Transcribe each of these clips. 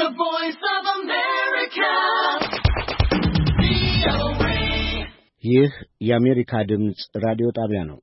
The Voice of America. ይህ የአሜሪካ ድምፅ ራዲዮ ጣቢያ ነው።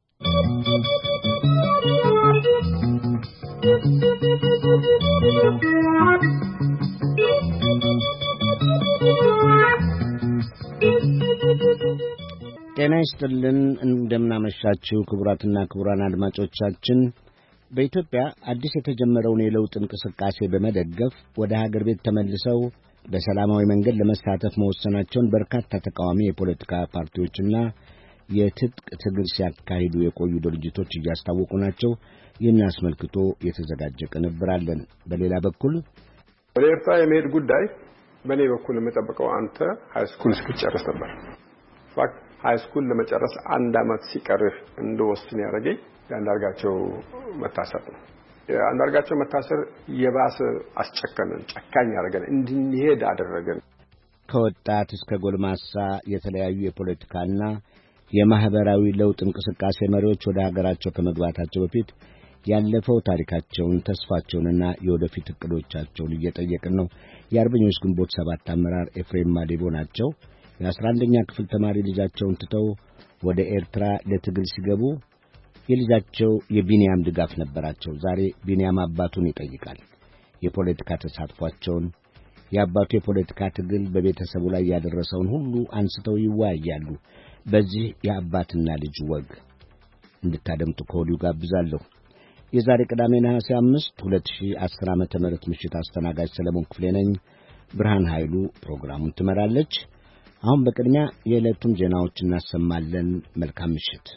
ጤና ይስጥልን፣ እንደምናመሻችሁ ክቡራትና ክቡራን አድማጮቻችን። በኢትዮጵያ አዲስ የተጀመረውን የለውጥ እንቅስቃሴ በመደገፍ ወደ ሀገር ቤት ተመልሰው በሰላማዊ መንገድ ለመሳተፍ መወሰናቸውን በርካታ ተቃዋሚ የፖለቲካ ፓርቲዎችና የትጥቅ ትግል ሲያካሂዱ የቆዩ ድርጅቶች እያስታወቁ ናቸው። ይህን አስመልክቶ የተዘጋጀ ቅንብር አለን። በሌላ በኩል ወደ ኤርትራ የመሄድ ጉዳይ በእኔ በኩል የምጠብቀው አንተ ሃይስኩል እስክትጨርስ ነበር። ፋክት ሃይስኩል ለመጨረስ 1 ዓመት ሲቀርህ እንደወስን ያደረገኝ የአንዳርጋቸው መታሰር ነው። የአንዳርጋቸው መታሰር የባሰ አስጨከነን፣ ጨካኝ ያደረገን፣ እንድንሄድ አደረገን። ከወጣት እስከ ጎልማሳ የተለያዩ የፖለቲካና የማህበራዊ ለውጥ እንቅስቃሴ መሪዎች ወደ ሀገራቸው ከመግባታቸው በፊት ያለፈው ታሪካቸውን፣ ተስፋቸውንና የወደፊት እቅዶቻቸውን እየጠየቅን ነው። የአርበኞች ግንቦት 7 አመራር ኤፍሬም ማዴቦ ናቸው። የ11ኛ ክፍል ተማሪ ልጃቸውን ትተው ወደ ኤርትራ ለትግል ሲገቡ የልጃቸው የቢንያም ድጋፍ ነበራቸው። ዛሬ ቢንያም አባቱን ይጠይቃል። የፖለቲካ ተሳትፏቸውን፣ የአባቱ የፖለቲካ ትግል በቤተሰቡ ላይ ያደረሰውን ሁሉ አንስተው ይወያያሉ። በዚህ የአባትና ልጅ ወግ እንድታደምጡ ከወዲሁ ጋብዛለሁ። የዛሬ ቅዳሜ ነሐሴ 5 2010 ዓ.ም ምሽት አስተናጋጅ ሰለሞን ክፍሌ ነኝ። ብርሃን ኃይሉ ፕሮግራሙን ትመራለች። አሁን በቅድሚያ የዕለቱን ዜናዎች እናሰማለን። መልካም ምሽት።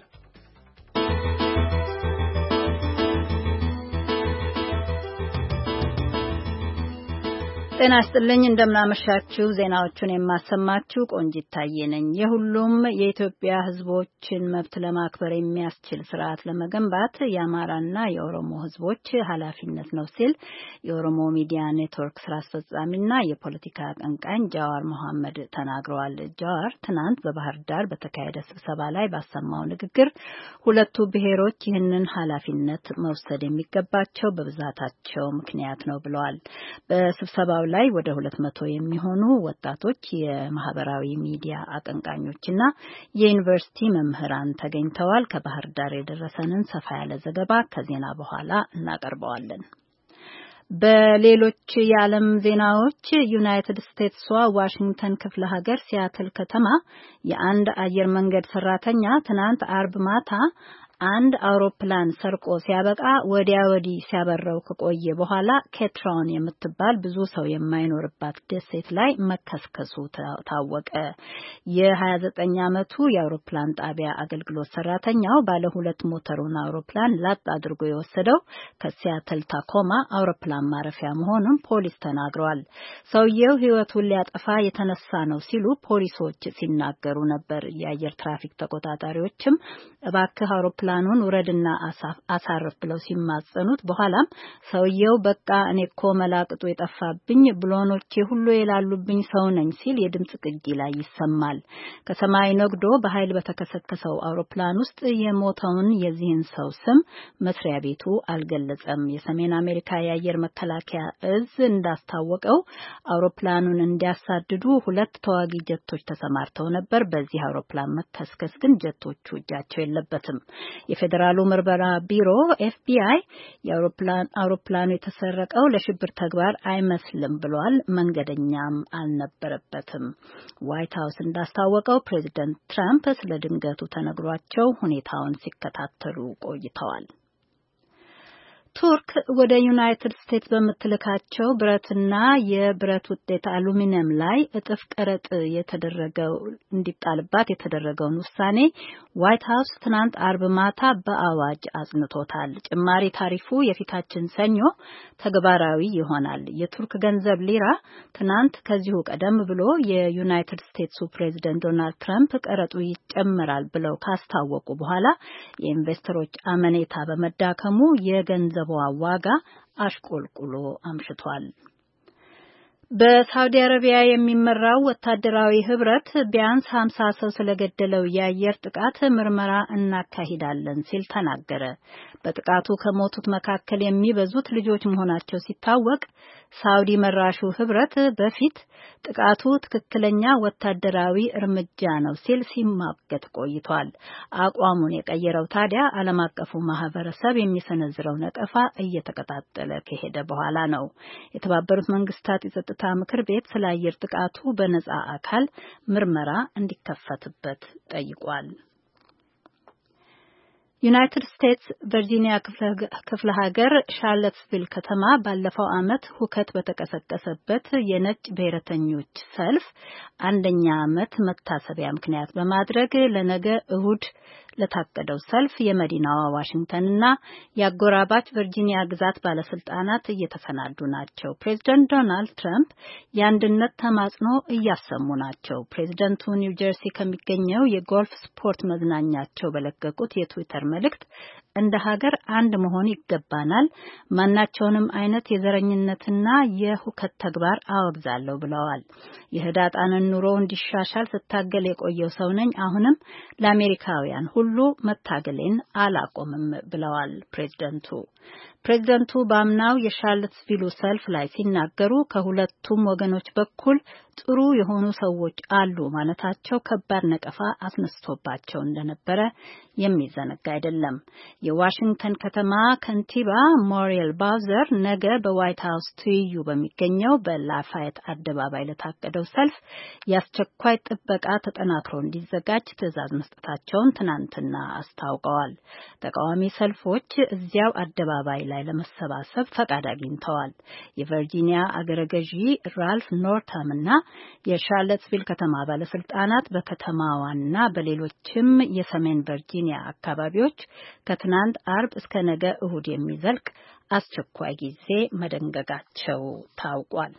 ጤና ይስጥልኝ፣ እንደምናመሻችሁ። ዜናዎቹን የማሰማችሁ ቆንጂት ታዬ ነኝ። የሁሉም የኢትዮጵያ ሕዝቦችን መብት ለማክበር የሚያስችል ስርዓት ለመገንባት የአማራና የኦሮሞ ሕዝቦች ኃላፊነት ነው ሲል የኦሮሞ ሚዲያ ኔትወርክ ስራ አስፈጻሚና የፖለቲካ አቀንቃኝ ጃዋር መሐመድ ተናግረዋል። ጃዋር ትናንት በባህር ዳር በተካሄደ ስብሰባ ላይ ባሰማው ንግግር ሁለቱ ብሔሮች ይህንን ኃላፊነት መውሰድ የሚገባቸው በብዛታቸው ምክንያት ነው ብለዋል። በስብሰባው ላይ ወደ 200 የሚሆኑ ወጣቶች፣ የማህበራዊ ሚዲያ አቀንቃኞችና የዩኒቨርሲቲ መምህራን ተገኝተዋል። ከባህር ዳር የደረሰንን ሰፋ ያለ ዘገባ ከዜና በኋላ እናቀርበዋለን። በሌሎች የዓለም ዜናዎች ዩናይትድ ስቴትሷ ዋሽንግተን ክፍለ ሀገር ሲያትል ከተማ የአንድ አየር መንገድ ሰራተኛ ትናንት አርብ ማታ አንድ አውሮፕላን ሰርቆ ሲያበቃ ወዲያ ወዲህ ሲያበረው ከቆየ በኋላ ኬትራውን የምትባል ብዙ ሰው የማይኖርባት ደሴት ላይ መከስከሱ ታወቀ። የ29 ዓመቱ የአውሮፕላን ጣቢያ አገልግሎት ሰራተኛው ባለ 2 ሞተሩን አውሮፕላን ላጥ አድርጎ የወሰደው ከሲያትል ታኮማ አውሮፕላን ማረፊያ መሆኑን ፖሊስ ተናግሯል። ሰውየው ሕይወቱን ሊያጠፋ የተነሳ ነው ሲሉ ፖሊሶች ሲናገሩ ነበር። የአየር ትራፊክ ተቆጣጣሪዎችም እባክህ አውሮፕላኑን ውረድና አሳርፍ ብለው ሲማጸኑት በኋላም ሰውየው በቃ እኔ እኮ መላቅጡ የጠፋብኝ ብሎኖቼ ሁሉ የላሉብኝ ሰው ነኝ ሲል የድምጽ ቅጂ ላይ ይሰማል። ከሰማይ ነግዶ በኃይል በተከሰከሰው አውሮፕላን ውስጥ የሞተውን የዚህን ሰው ስም መስሪያ ቤቱ አልገለጸም። የሰሜን አሜሪካ የአየር መከላከያ እዝ እንዳስታወቀው አውሮፕላኑን እንዲያሳድዱ 2 ተዋጊ ጀቶች ተሰማርተው ነበር። በዚህ አውሮፕላን መከስከስ ግን ጀቶቹ እጃቸው የለበትም። የፌዴራሉ ምርመራ ቢሮ ኤፍቢአይ አውሮፕላኑ የተሰረቀው ለሽብር ተግባር አይመስልም ብሏል። መንገደኛም አልነበረበትም። ዋይት ሀውስ እንዳስታወቀው ፕሬዚደንት ትራምፕ ስለ ድንገቱ ተነግሯቸው ሁኔታውን ሲከታተሉ ቆይተዋል። ቱርክ ወደ ዩናይትድ ስቴትስ በምትልካቸው ብረትና የብረት ውጤት አሉሚኒየም ላይ እጥፍ ቀረጥ እንዲጣልባት የተደረገውን ውሳኔ ዋይት ሀውስ ትናንት አርብ ማታ በአዋጅ አጽንቶታል። ጭማሪ ታሪፉ የፊታችን ሰኞ ተግባራዊ ይሆናል። የቱርክ ገንዘብ ሊራ ትናንት ከዚሁ ቀደም ብሎ የዩናይትድ ስቴትሱ ፕሬዚደንት ዶናልድ ትራምፕ ቀረጡ ይጨምራል ብለው ካስታወቁ በኋላ የኢንቨስተሮች አመኔታ በመዳከሙ የገንዘቧ ዋጋ አሽቆልቁሎ አምሽቷል። በሳውዲ አረቢያ የሚመራው ወታደራዊ ህብረት ቢያንስ 50 ሰው ስለገደለው የአየር ጥቃት ምርመራ እናካሂዳለን ሲል ተናገረ። በጥቃቱ ከሞቱት መካከል የሚበዙት ልጆች መሆናቸው ሲታወቅ ሳውዲ መራሹ ህብረት በፊት ጥቃቱ ትክክለኛ ወታደራዊ እርምጃ ነው ሲል ሲማገት ቆይቷል። አቋሙን የቀየረው ታዲያ ዓለም አቀፉ ማህበረሰብ የሚሰነዝረው ነቀፋ እየተቀጣጠለ ከሄደ በኋላ ነው። የተባበሩት መንግስታት የጸጥታ ምክር ቤት ስለ አየር ጥቃቱ በነጻ አካል ምርመራ እንዲከፈትበት ጠይቋል። ዩናይትድ ስቴትስ ቨርጂኒያ ክፍለ ሀገር ሻርለትስቪል ከተማ ባለፈው ዓመት ሁከት በተቀሰቀሰበት የነጭ ብሔረተኞች ሰልፍ አንደኛ ዓመት መታሰቢያ ምክንያት በማድረግ ለነገ እሁድ ለታቀደው ሰልፍ የመዲናዋ ዋሽንግተንና የአጎራባች ቨርጂኒያ ግዛት ባለስልጣናት እየተሰናዱ ናቸው። ፕሬዝዳንት ዶናልድ ትራምፕ የአንድነት ተማጽኖ እያሰሙ ናቸው። ፕሬዝዳንቱ ኒው ጀርሲ ከሚገኘው የጎልፍ ስፖርት መዝናኛቸው በለቀቁት የትዊተር መልእክት እንደ ሀገር አንድ መሆን ይገባናል፣ ማናቸውንም አይነት የዘረኝነትና የሁከት ተግባር አወግዛለሁ ብለዋል። የህዳጣንን ኑሮ እንዲሻሻል ስታገል የቆየው ሰው ነኝ፣ አሁንም ለአሜሪካውያን ሁሉ መታገሌን አላቆምም ብለዋል ፕሬዝዳንቱ በአምናው የሻርለትስቪሉ ሰልፍ ላይ ሲናገሩ ከሁለቱም ወገኖች በኩል ጥሩ የሆኑ ሰዎች አሉ ማለታቸው ከባድ ነቀፋ አስነስቶባቸው እንደነበረ የሚዘነጋ አይደለም። የዋሽንግተን ከተማ ከንቲባ ሞሪየል ባውዘር ነገ በዋይት ሀውስ ትይዩ በሚገኘው በላፋየት አደባባይ ለታቀደው ሰልፍ የአስቸኳይ ጥበቃ ተጠናክሮ እንዲዘጋጅ ትዕዛዝ መስጠታቸውን ትናንትና አስታውቀዋል። ተቃዋሚ ሰልፎች እዚያው አደባባይ ላይ ለመሰባሰብ ፈቃድ አግኝተዋል። የቨርጂኒያ አገረ ገዢ ራልፍ ኖርታም እና የሻርለትስቪል ከተማ ባለስልጣናት በከተማዋና በሌሎችም የሰሜን ቨርጂኒያ አካባቢዎች ከትናንት አርብ እስከ ነገ እሁድ የሚዘልቅ አስቸኳይ ጊዜ መደንገጋቸው ታውቋል።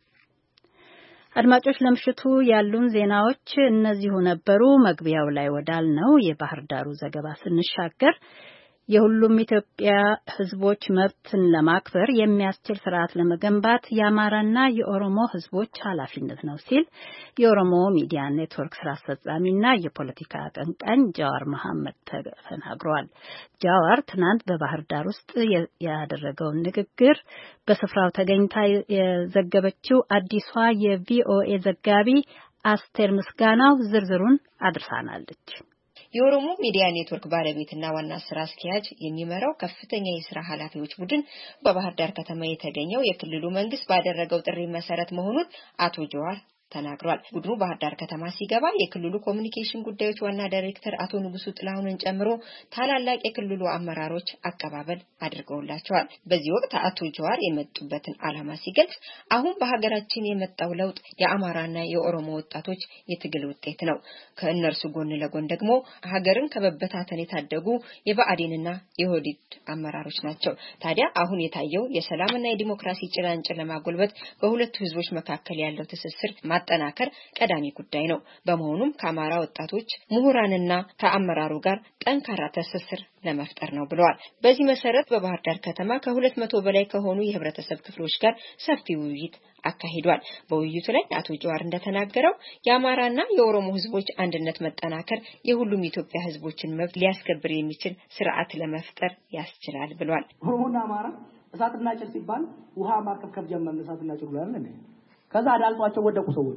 አድማጮች፣ ለምሽቱ ያሉን ዜናዎች እነዚሁ ነበሩ። መግቢያው ላይ ወዳልነው የባህር ዳሩ ዘገባ ስንሻገር የሁሉም ኢትዮጵያ ሕዝቦች መብትን ለማክበር የሚያስችል ስርዓት ለመገንባት የአማራና የኦሮሞ ሕዝቦች ኃላፊነት ነው ሲል የኦሮሞ ሚዲያ ኔትወርክ ስራ አስፈጻሚና የፖለቲካ አቀንቃኝ ጃዋር መሐመድ ተናግረዋል። ጃዋር ትናንት በባህር ዳር ውስጥ ያደረገውን ንግግር በስፍራው ተገኝታ የዘገበችው አዲሷ የቪኦኤ ዘጋቢ አስቴር ምስጋናው ዝርዝሩን አድርሳናለች። የኦሮሞ ሚዲያ ኔትወርክ ባለቤትና ዋና ስራ አስኪያጅ የሚመራው ከፍተኛ የስራ ኃላፊዎች ቡድን በባህር ዳር ከተማ የተገኘው የክልሉ መንግስት ባደረገው ጥሪ መሰረት መሆኑን አቶ ጃዋር ተናግሯል። ቡድኑ ባህር ዳር ከተማ ሲገባ የክልሉ ኮሙኒኬሽን ጉዳዮች ዋና ዳይሬክተር አቶ ንጉሱ ጥላሁንን ጨምሮ ታላላቅ የክልሉ አመራሮች አቀባበል አድርገውላቸዋል። በዚህ ወቅት አቶ ጃዋር የመጡበትን ዓላማ ሲገልጽ አሁን በሀገራችን የመጣው ለውጥ የአማራና የኦሮሞ ወጣቶች የትግል ውጤት ነው። ከእነርሱ ጎን ለጎን ደግሞ ሀገርን ከመበታተን የታደጉ የብአዴንና የኦህዴድ አመራሮች ናቸው። ታዲያ አሁን የታየው የሰላምና የዲሞክራሲ ጭላንጭል ለማጎልበት በሁለቱ ህዝቦች መካከል ያለው ትስስር ማጠናከር ቀዳሚ ጉዳይ ነው። በመሆኑም ከአማራ ወጣቶች ምሁራንና ከአመራሩ ጋር ጠንካራ ትስስር ለመፍጠር ነው ብለዋል። በዚህ መሰረት በባህር ዳር ከተማ ከ200 በላይ ከሆኑ የህብረተሰብ ክፍሎች ጋር ሰፊ ውይይት አካሂዷል። በውይይቱ ላይ አቶ ጃዋር እንደተናገረው የአማራና የኦሮሞ ህዝቦች አንድነት መጠናከር የሁሉም ኢትዮጵያ ህዝቦችን መብት ሊያስከብር የሚችል ስርዓት ለመፍጠር ያስችላል ብለዋል። ኦሮሞና አማራ እሳትና ጭድ ሲባል ውሃ ማርከፍከፍ ጀመረ። እሳትና ጭድ ብለን እንዴ ከዛ አዳልጧቸው ወደቁ ሰዎች።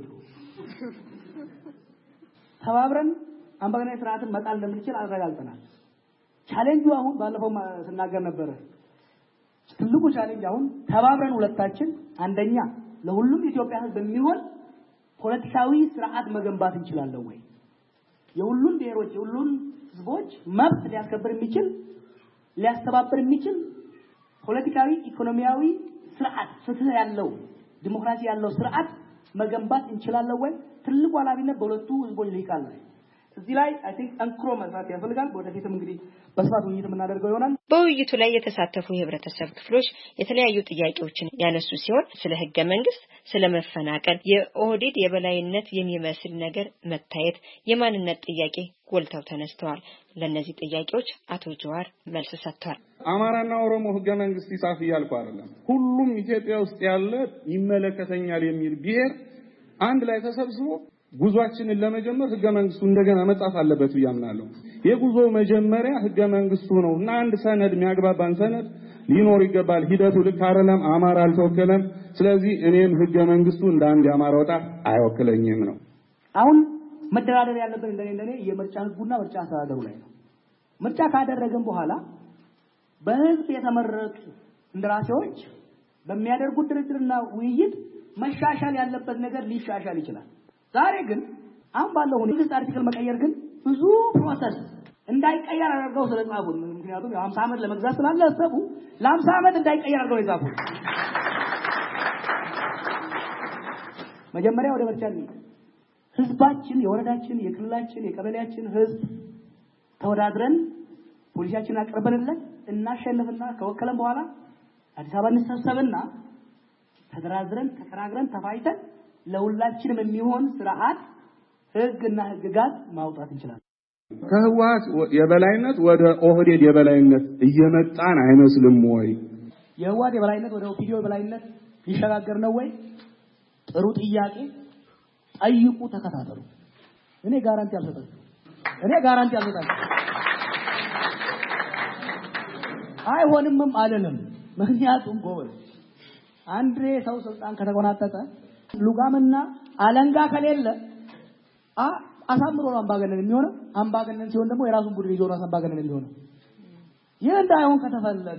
ተባብረን አምባገነን ስርዓትን መጣል እንደምንችል አረጋግጠናል። ቻሌንጁ አሁን ባለፈው ስናገር ነበር። ትልቁ ቻሌንጅ አሁን ተባብረን ሁለታችን አንደኛ ለሁሉም ኢትዮጵያ ህዝብ የሚሆን ፖለቲካዊ ስርዓት መገንባት እንችላለን ወይ? የሁሉም ብሔሮች የሁሉም ህዝቦች መብት ሊያስከብር የሚችል ሊያስተባብር የሚችል ፖለቲካዊ ኢኮኖሚያዊ ስርዓት ፍትህ ያለው ዲሞክራሲ ያለው ስርዓት መገንባት እንችላለን ወይ? ትልቁ ኃላፊነት በሁለቱ ህዝቦች ላይ ይካላል። እዚህ ላይ አይ ቲንክ አንክሮ መስራት ያስፈልጋል። ወደፊትም እንግዲህ በስፋት ውይይት የምናደርገው ይሆናል። በውይይቱ ላይ የተሳተፉ የህብረተሰብ ክፍሎች የተለያዩ ጥያቄዎችን ያነሱ ሲሆን ስለ ህገ መንግስት፣ ስለ መፈናቀል፣ የኦህዴድ የበላይነት የሚመስል ነገር መታየት፣ የማንነት ጥያቄ ጎልተው ተነስተዋል። ለነዚህ ጥያቄዎች አቶ ጃዋር መልስ ሰጥተዋል። አማራና ኦሮሞ ህገ መንግስት ይጻፍ ይያልኩ አይደለም። ሁሉም ኢትዮጵያ ውስጥ ያለ ይመለከተኛል የሚል ብሔር አንድ ላይ ተሰብስቦ ጉዟችንን ለመጀመር ህገ መንግስቱ እንደገና መጻፍ አለበት ያምናለሁ። የጉዞ መጀመሪያ ህገ መንግስቱ ነውና አንድ ሰነድ የሚያግባባን ሰነድ ሊኖር ይገባል ሂደቱ ልክ አይደለም አማራ አልተወከለም ስለዚህ እኔም ህገ መንግስቱ እንደ አንድ አማራ ወጣት አይወክለኝም ነው አሁን መደራደር ያለበት እንደኔ የምርጫ ህጉና ምርጫ አስተዳደሩ ላይ ነው ምርጫ ካደረገን በኋላ በህዝብ የተመረጡ እንደራሴዎች በሚያደርጉት ድርድርና ውይይት መሻሻል ያለበት ነገር ሊሻሻል ይችላል ዛሬ ግን አሁን ባለው ሁኔታ አርቲክል መቀየር ግን ብዙ ፕሮሰስ እንዳይቀየር አድርገው ስለጻፉ ምክንያቱም 50 ዓመት ለመግዛት ስላላሰቡ ለ50 ዓመት እንዳይቀየር አድርገው ይጻፉ መጀመሪያ ወደ ምርጫ ህዝባችን የወረዳችን የክልላችን የቀበሌያችን ህዝብ ተወዳድረን ፖሊሲያችንን አቀርበንለት እናሸንፍና ከወከለን በኋላ አዲስ አበባ እንሰብሰብና ተደራድረን ተከራክረን ተፋይተን ለሁላችንም የሚሆን ስርዓት ህግና ህግጋት ማውጣት እንችላለን ከህዋት የበላይነት ወደ ኦህዴድ የበላይነት እየመጣን አይመስልም ወይ የህዋት የበላይነት ወደ ኦፒዲዮ የበላይነት ሊሸጋገር ነው ወይ ጥሩ ጥያቄ ጠይቁ ተከታተሉ እኔ ጋራንቲ አልሰጣችሁም አይሆንምም አለንም ምክንያቱም ጎበዝ አንድ ሰው ስልጣን ከተቆናጠጠ ሉጋምና አለንጋ ከሌለ አሳምሮ ነው አምባገነን የሚሆነው አምባገነን ሲሆን ደግሞ የራሱን ቡድን ይዞ ነው አምባገነን የሚሆነው ይህ እንዳይሆን ከተፈለገ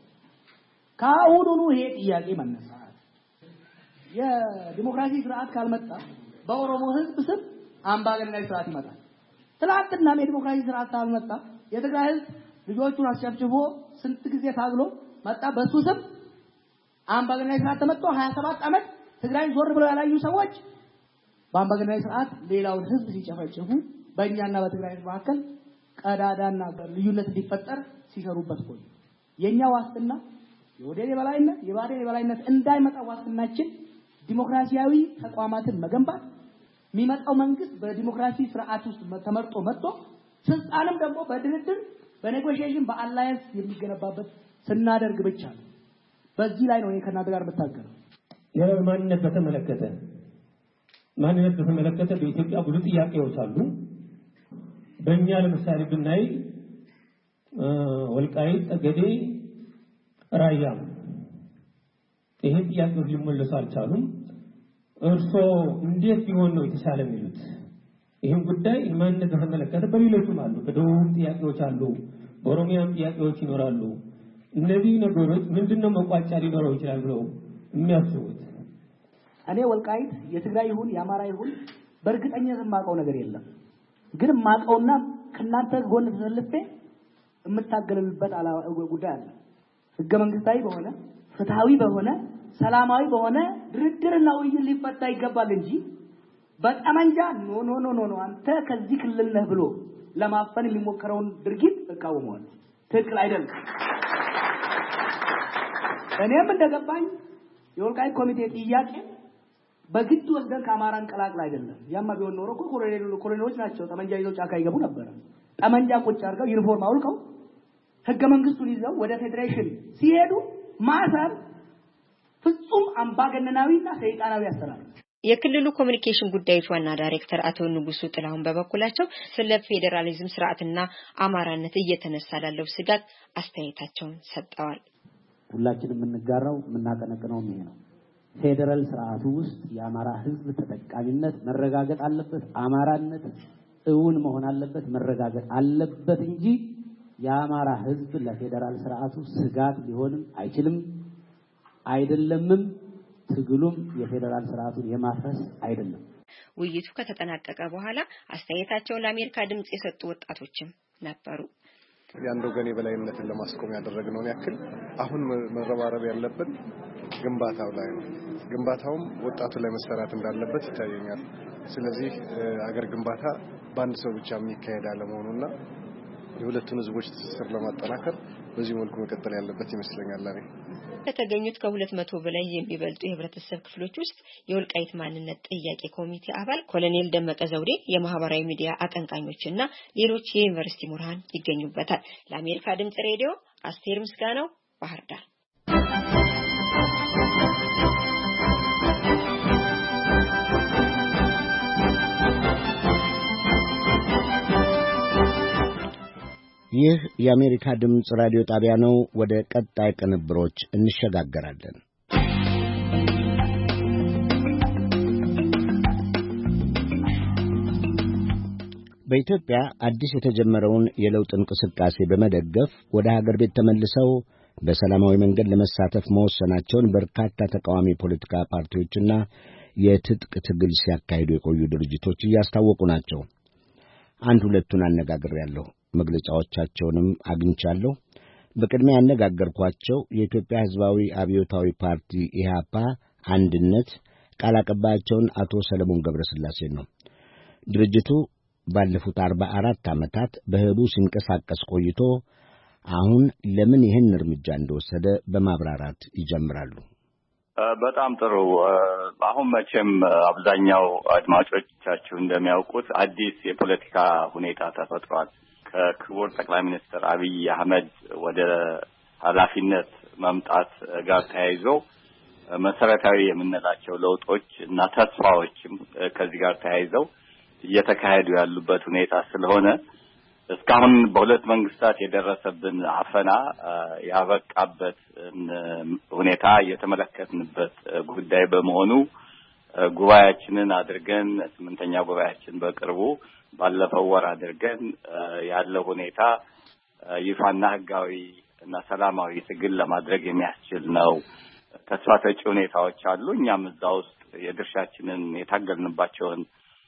ካሁኑኑ ይሄ ጥያቄ መነሳት የዲሞክራሲ ስርዓት ካልመጣ በኦሮሞ ህዝብ ስም አምባገነናዊ ስርዓት ይመጣል ትላንትና የዲሞክራሲ ስርዓት ካልመጣ የትግራይ ህዝብ ልጆቹን አስጨፍጭፎ ስንት ጊዜ ታግሎ መጣ በሱ ስም አምባገነናዊ ስርዓት ተመጣ 27 ዓመት ትግራይን ዞር ብለው ያላዩ ሰዎች በአምባገነናዊ ስርዓት ሌላውን ህዝብ ሲጨፈጭፉ በእኛና በትግራይ ህዝብ መካከል ቀዳዳና ልዩነት እንዲፈጠር ሲሰሩበት ቆዩ የኛ ዋስትና የወዴድ የበላይነት የባዴን የበላይነት እንዳይመጣ ዋስትናችን ዲሞክራሲያዊ ተቋማትን መገንባት የሚመጣው መንግስት በዲሞክራሲ ስርዓት ውስጥ ተመርጦ መጥቶ ስልጣንም ደግሞ በድርድር በኔጎሺዬሽን በአላያንስ የሚገነባበት ስናደርግ ብቻ ነው በዚህ ላይ ነው ከናንተ ጋር መታገለው የማንነት በተመለከተ በኢትዮጵያ ብዙ ጥያቄዎች አሉ በእኛ ለምሳሌ ብናይ ወልቃይት ጠገዴ ራያ ይሄ ጥያቄዎች ሊመለሱ አልቻሉም እርሶ እንዴት ቢሆን ነው የተሻለ የሚሉት ይሄን ጉዳይ ማንነት በተመለከተ በሌሎችም አሉ በደቡብ ጥያቄዎች አሉ በኦሮሚያም ጥያቄዎች ይኖራሉ እነዚህ ነገሮች ምንድነው መቋጫ ሊኖረው ይችላል ብለው የሚያስቡት እኔ ወልቃይት የትግራይ ይሁን የአማራ ይሁን በእርግጠኝነት የማውቀው ነገር የለም ግን ማውቀውና ከናንተ ጎን ተሰልፌ የምታገለልበት ጉዳይ አለ ህገ መንግስታዊ በሆነ ፍትሃዊ በሆነ ሰላማዊ በሆነ ድርድርና ውይይት ሊፈታ ይገባል እንጂ በጠመንጃ ኖ አንተ ከዚህ ክልል ነህ ብሎ ለማፈን የሚሞከረውን ድርጊት እቃወመዋለሁ ትክክል አይደለም እኔም እንደገባኝ የወልቃይት ኮሚቴ ጥያቄ በግድ ወስደን ከአማራን ቀላቅል አይደለም ያማ ቢሆን ኖሮ ኮሎኔሎች ናቸው ጠመንጃ ይዘው ጫካ ይገቡ ነበር ጠመንጃ ቁጭ አድርገው ዩኒፎርም አውልቀው ህገ መንግስቱን ይዘው ወደ ፌዴሬሽን ሲሄዱ ማሰር ፍጹም አምባገነናዊና ሰይጣናዊ አሰራር የክልሉ ኮሙኒኬሽን ጉዳዮች ዋና ዳይሬክተር አቶ ንጉሱ ጥላሁን በበኩላቸው ስለ ፌዴራሊዝም ስርዓትና አማራነት እየተነሳ ላለው ስጋት አስተያየታቸውን ሰጥተዋል ሁላችንም የምንጋራው የምናቀነቅነው ይሄ ነው ፌዴራል ስርዓቱ ውስጥ የአማራ ህዝብ ተጠቃሚነት መረጋገጥ አለበት አማራነት እውን መሆን አለበት መረጋገጥ አለበት እንጂ የአማራ ህዝብ ለፌዴራል ስርዓቱ ስጋት ሊሆንም አይችልም አይደለምም ትግሉም የፌዴራል ስርዓቱን የማፍረስ አይደለም ውይይቱ ከተጠናቀቀ በኋላ አስተያየታቸውን ለአሜሪካ ድምጽ የሰጡ ወጣቶችም ነበሩ ያንዶ ገኔ በላይነትን ለማስቆም ያደረግነው ያክል አሁን መረባረብ ያለበት ግንባታው ላይ ነው ግንባታውም ወጣቱ ላይ መሰራት እንዳለበት ይታየኛል ስለዚህ አገር ግንባታ በአንድ ሰው ብቻ የሚካሄድ አለመሆኑና የሁለቱን ህዝቦች ትስስር ለማጠናከር በዚህ መልኩ መቀጠል ያለበት ይመስለኛል አሬ ከተገኙት ከ200 በላይ የሚበልጡ የህብረተሰብ ክፍሎች ውስጥ የወልቃይት ማንነት ጥያቄ ኮሚቴ አባል ኮሎኔል ደመቀ ዘውዴ የማህበራዊ ሚዲያ አቀንቃኞችና ሌሎች የዩኒቨርሲቲ ምሁራን ይገኙበታል ለአሜሪካ ድምጽ ሬዲዮ አስቴር ምስጋናው ባህር ዳር ይህ የአሜሪካ ድምፅ ራዲዮ ጣቢያ ነው። ወደ ቀጣይ ቅንብሮች እንሸጋገራለን። በኢትዮጵያ አዲስ የተጀመረውን የለውጥ እንቅስቃሴ በመደገፍ ወደ ሀገር ቤት ተመልሰው በሰላማዊ መንገድ ለመሳተፍ መወሰናቸውን በርካታ ተቃዋሚ ፖለቲካ ፓርቲዎችና የትጥቅ ትግል ሲያካሂዱ የቆዩ ድርጅቶች እያስታወቁ ናቸው። አንድ ሁለቱን አነጋግሬያለሁ። መግለጫዎቻቸውንም አግኝቻለሁ። በቅድሚያ ያነጋገርኳቸው የኢትዮጵያ ሕዝባዊ አብዮታዊ ፓርቲ ኢህአፓ አንድነት ቃል አቀባያቸውን አቶ ሰለሞን ገብረስላሴን ነው። ድርጅቱ ባለፉት 44 ዓመታት በህቡ ሲንቀሳቀስ ቆይቶ አሁን ለምን ይህን እርምጃ እንደወሰደ በማብራራት ይጀምራሉ። በጣም ጥሩ። አሁን መቼም አብዛኛው አድማጮቻችሁ እንደሚያውቁት አዲስ የፖለቲካ ሁኔታ ተፈጥሯል። ከክቡር ጠቅላይ ሚኒስትር አብይ አህመድ ወደ ኃላፊነት መምጣት ጋር ተያይዞ መሰረታዊ የምንላቸው ለውጦች እና ተስፋዎችም ከዚህ ጋር ተያይዘው እየተካሄዱ ያሉበት ሁኔታ ስለሆነ እስካሁን በሁለት መንግስታት የደረሰብን አፈና ያበቃበት ሁኔታ የተመለከትንበት ጉዳይ በመሆኑ ጉባኤያችንን አድርገን 8ኛ ጉባኤያችን በቅርቡ ባለፈው ወር አድርገን ያለው ሁኔታ ይፋና ህጋዊ እና ሰላማዊ ትግል ለማድረግ የሚያስችል ነው። ተስፋ ሰጪ ሁኔታዎች አሉ። እኛም እዛ ውስጥ የድርሻችንን የታገልንባቸውን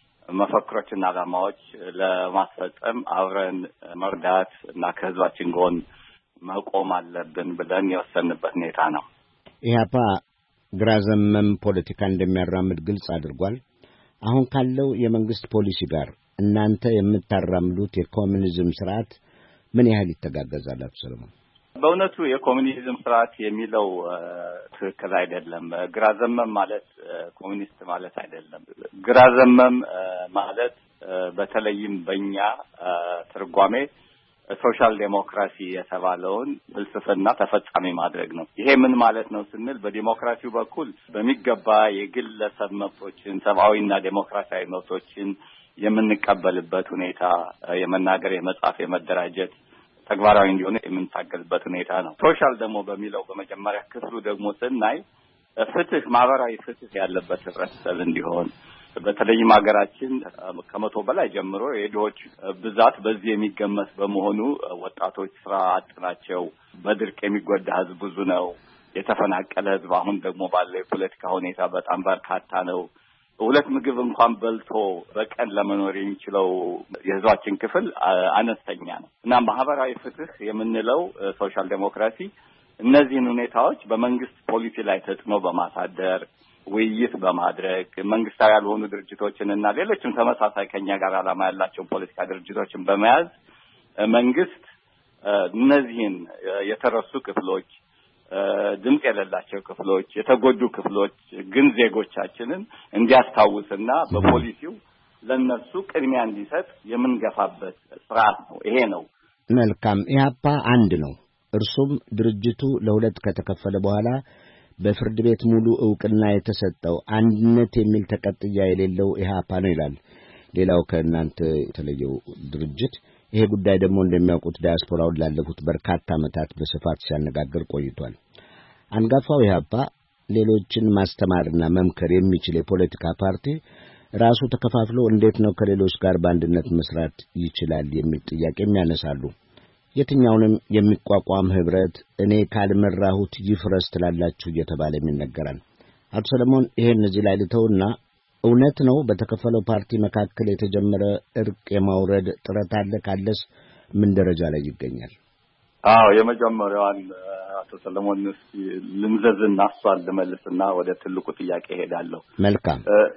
መፈክሮችና ዓላማዎች ለማስፈጸም አብረን መርዳት እና ከህዝባችን ጎን መቆም አለብን ብለን የወሰንበት ሁኔታ ነው። ኢህአፓ ግራ ዘመም ፖለቲካ እንደሚያራምድ ግልጽ አድርጓል። አሁን ካለው የመንግስት ፖሊሲ ጋር እናንተ የምታራምዱት የኮሙኒዝም ስርዓት ምን ያህል ይተጋገዛል? ሰለሞን፣ በእውነቱ የኮሙኒዝም ስርዓት የሚለው ትክክል አይደለም። ግራ ዘመም ማለት ኮሙኒስት ማለት አይደለም። ግራ ዘመም ማለት በተለይም በእኛ ትርጓሜ ሶሻል ዴሞክራሲ የተባለውን ፍልስፍና ተፈጻሚ ማድረግ ነው። ይሄ ምን ማለት ነው ስንል በዲሞክራሲው በኩል በሚገባ የግለሰብ መብቶችን፣ ሰብአዊና ዴሞክራሲያዊ መብቶችን የምንቀበልበት ሁኔታ፣ የመናገር፣ የመጻፍ፣ የመደራጀት ተግባራዊ እንዲሆን የምንታገልበት ሁኔታ ነው። ሶሻል ደግሞ በሚለው በመጀመሪያ ክፍሉ ደግሞ ስናይ ፍትህ፣ ማህበራዊ ፍትህ ያለበት ህብረተሰብ እንዲሆን በተለይም ሀገራችን ከመቶ በላይ ጀምሮ የድሆች ብዛት በዚህ የሚገመት በመሆኑ ወጣቶች ስራ አጥ ናቸው። በድርቅ የሚጎዳ ህዝብ ብዙ ነው። የተፈናቀለ ህዝብ አሁን ደግሞ ባለው የፖለቲካ ሁኔታ በጣም በርካታ ነው። ሁለት ምግብ እንኳን በልቶ በቀን ለመኖር የሚችለው የህዝባችን ክፍል አነስተኛ ነው እና ማህበራዊ ፍትህ የምንለው ሶሻል ዴሞክራሲ እነዚህን ሁኔታዎች በመንግስት ፖሊሲ ላይ ተጽዕኖ በማሳደር ውይይት በማድረግ መንግስታዊ ያልሆኑ ድርጅቶችን እና ሌሎችም ተመሳሳይ ከኛ ጋር ዓላማ ያላቸው ፖለቲካ ድርጅቶችን በመያዝ መንግስት እነዚህን የተረሱ ክፍሎች፣ ድምጽ የሌላቸው ክፍሎች፣ የተጎዱ ክፍሎች ግን ዜጎቻችንን እንዲያስታውስና በፖሊሲው ለነሱ ቅድሚያ እንዲሰጥ የምንገፋበት ስርዓት ነው። ይሄ ነው። መልካም። ኢህአፓ አንድ ነው። እርሱም ድርጅቱ ለሁለት ከተከፈለ በኋላ በፍርድ ቤት ሙሉ ዕውቅና የተሰጠው አንድነት የሚል ተቀጥያ የሌለው ኢህአፓ ነው ይላል። ሌላው ከእናንተ የተለየው ድርጅት ይሄ ጉዳይ ደግሞ እንደሚያውቁት ዲያስፖራውን ላለፉት በርካታ ዓመታት በስፋት ሲያነጋግር ቆይቷል። አንጋፋው ኢህአፓ ሌሎችን ማስተማርና መምከር የሚችል የፖለቲካ ፓርቲ ራሱ ተከፋፍሎ እንዴት ነው ከሌሎች ጋር በአንድነት መስራት ይችላል የሚል ጥያቄም ያነሳሉ። የትኛውንም የሚቋቋም ህብረት እኔ ካልመራሁት ይፍረስ ትላላችሁ እየተባለ ይነገራል። አቶ ሰለሞን ይሄን እዚህ ላይ ልተውና እውነት ነው በተከፈለው ፓርቲ መካከል የተጀመረ እርቅ የማውረድ ጥረት አለ? ካለስ ምን ደረጃ ላይ ይገኛል? አዎ፣ የመጀመሪያዋን አቶ ሰለሞን ልምዘዝና እሷን ልመልስና ወደ ትልቁ ጥያቄ ሄዳለሁ። መልካም።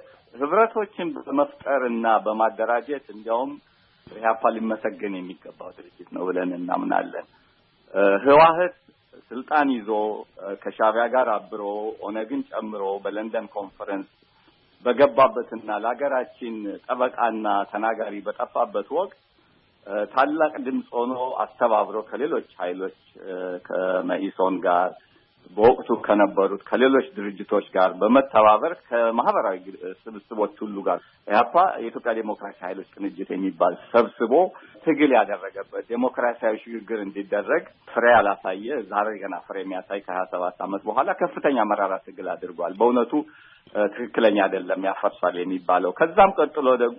ህብረቶችን በመፍጠርና በማደራጀት እንዲያውም ኢህአፓ ሊመሰገን የሚገባው ድርጅት ነው ብለን እናምናለን። ህወሓት ስልጣን ይዞ ከሻዕቢያ ጋር አብሮ ኦነግን ጨምሮ በለንደን ኮንፈረንስ በገባበትና ለሀገራችን ጠበቃና ተናጋሪ በጠፋበት ወቅት ታላቅ ድምፅ ሆኖ አስተባብሮ ከሌሎች ኃይሎች ከመኢሶን ጋር በወቅቱ ከነበሩት ከሌሎች ድርጅቶች ጋር በመተባበር ከማህበራዊ ስብስቦች ሁሉ ጋር ኢህአፓ የኢትዮጵያ ዴሞክራሲያዊ ኃይሎች ቅንጅት የሚባል ሰብስቦ ትግል ያደረገበት ዴሞክራሲያዊ ሽግግር እንዲደረግ ፍሬ ያላሳየ ዛሬ ገና ፍሬ የሚያሳይ ከ27 ዓመት በኋላ ከፍተኛ መራራ ትግል አድርጓል። በእውነቱ ትክክለኛ አይደለም ያፈርሳል የሚባለው። ከዛም ቀጥሎ ደግሞ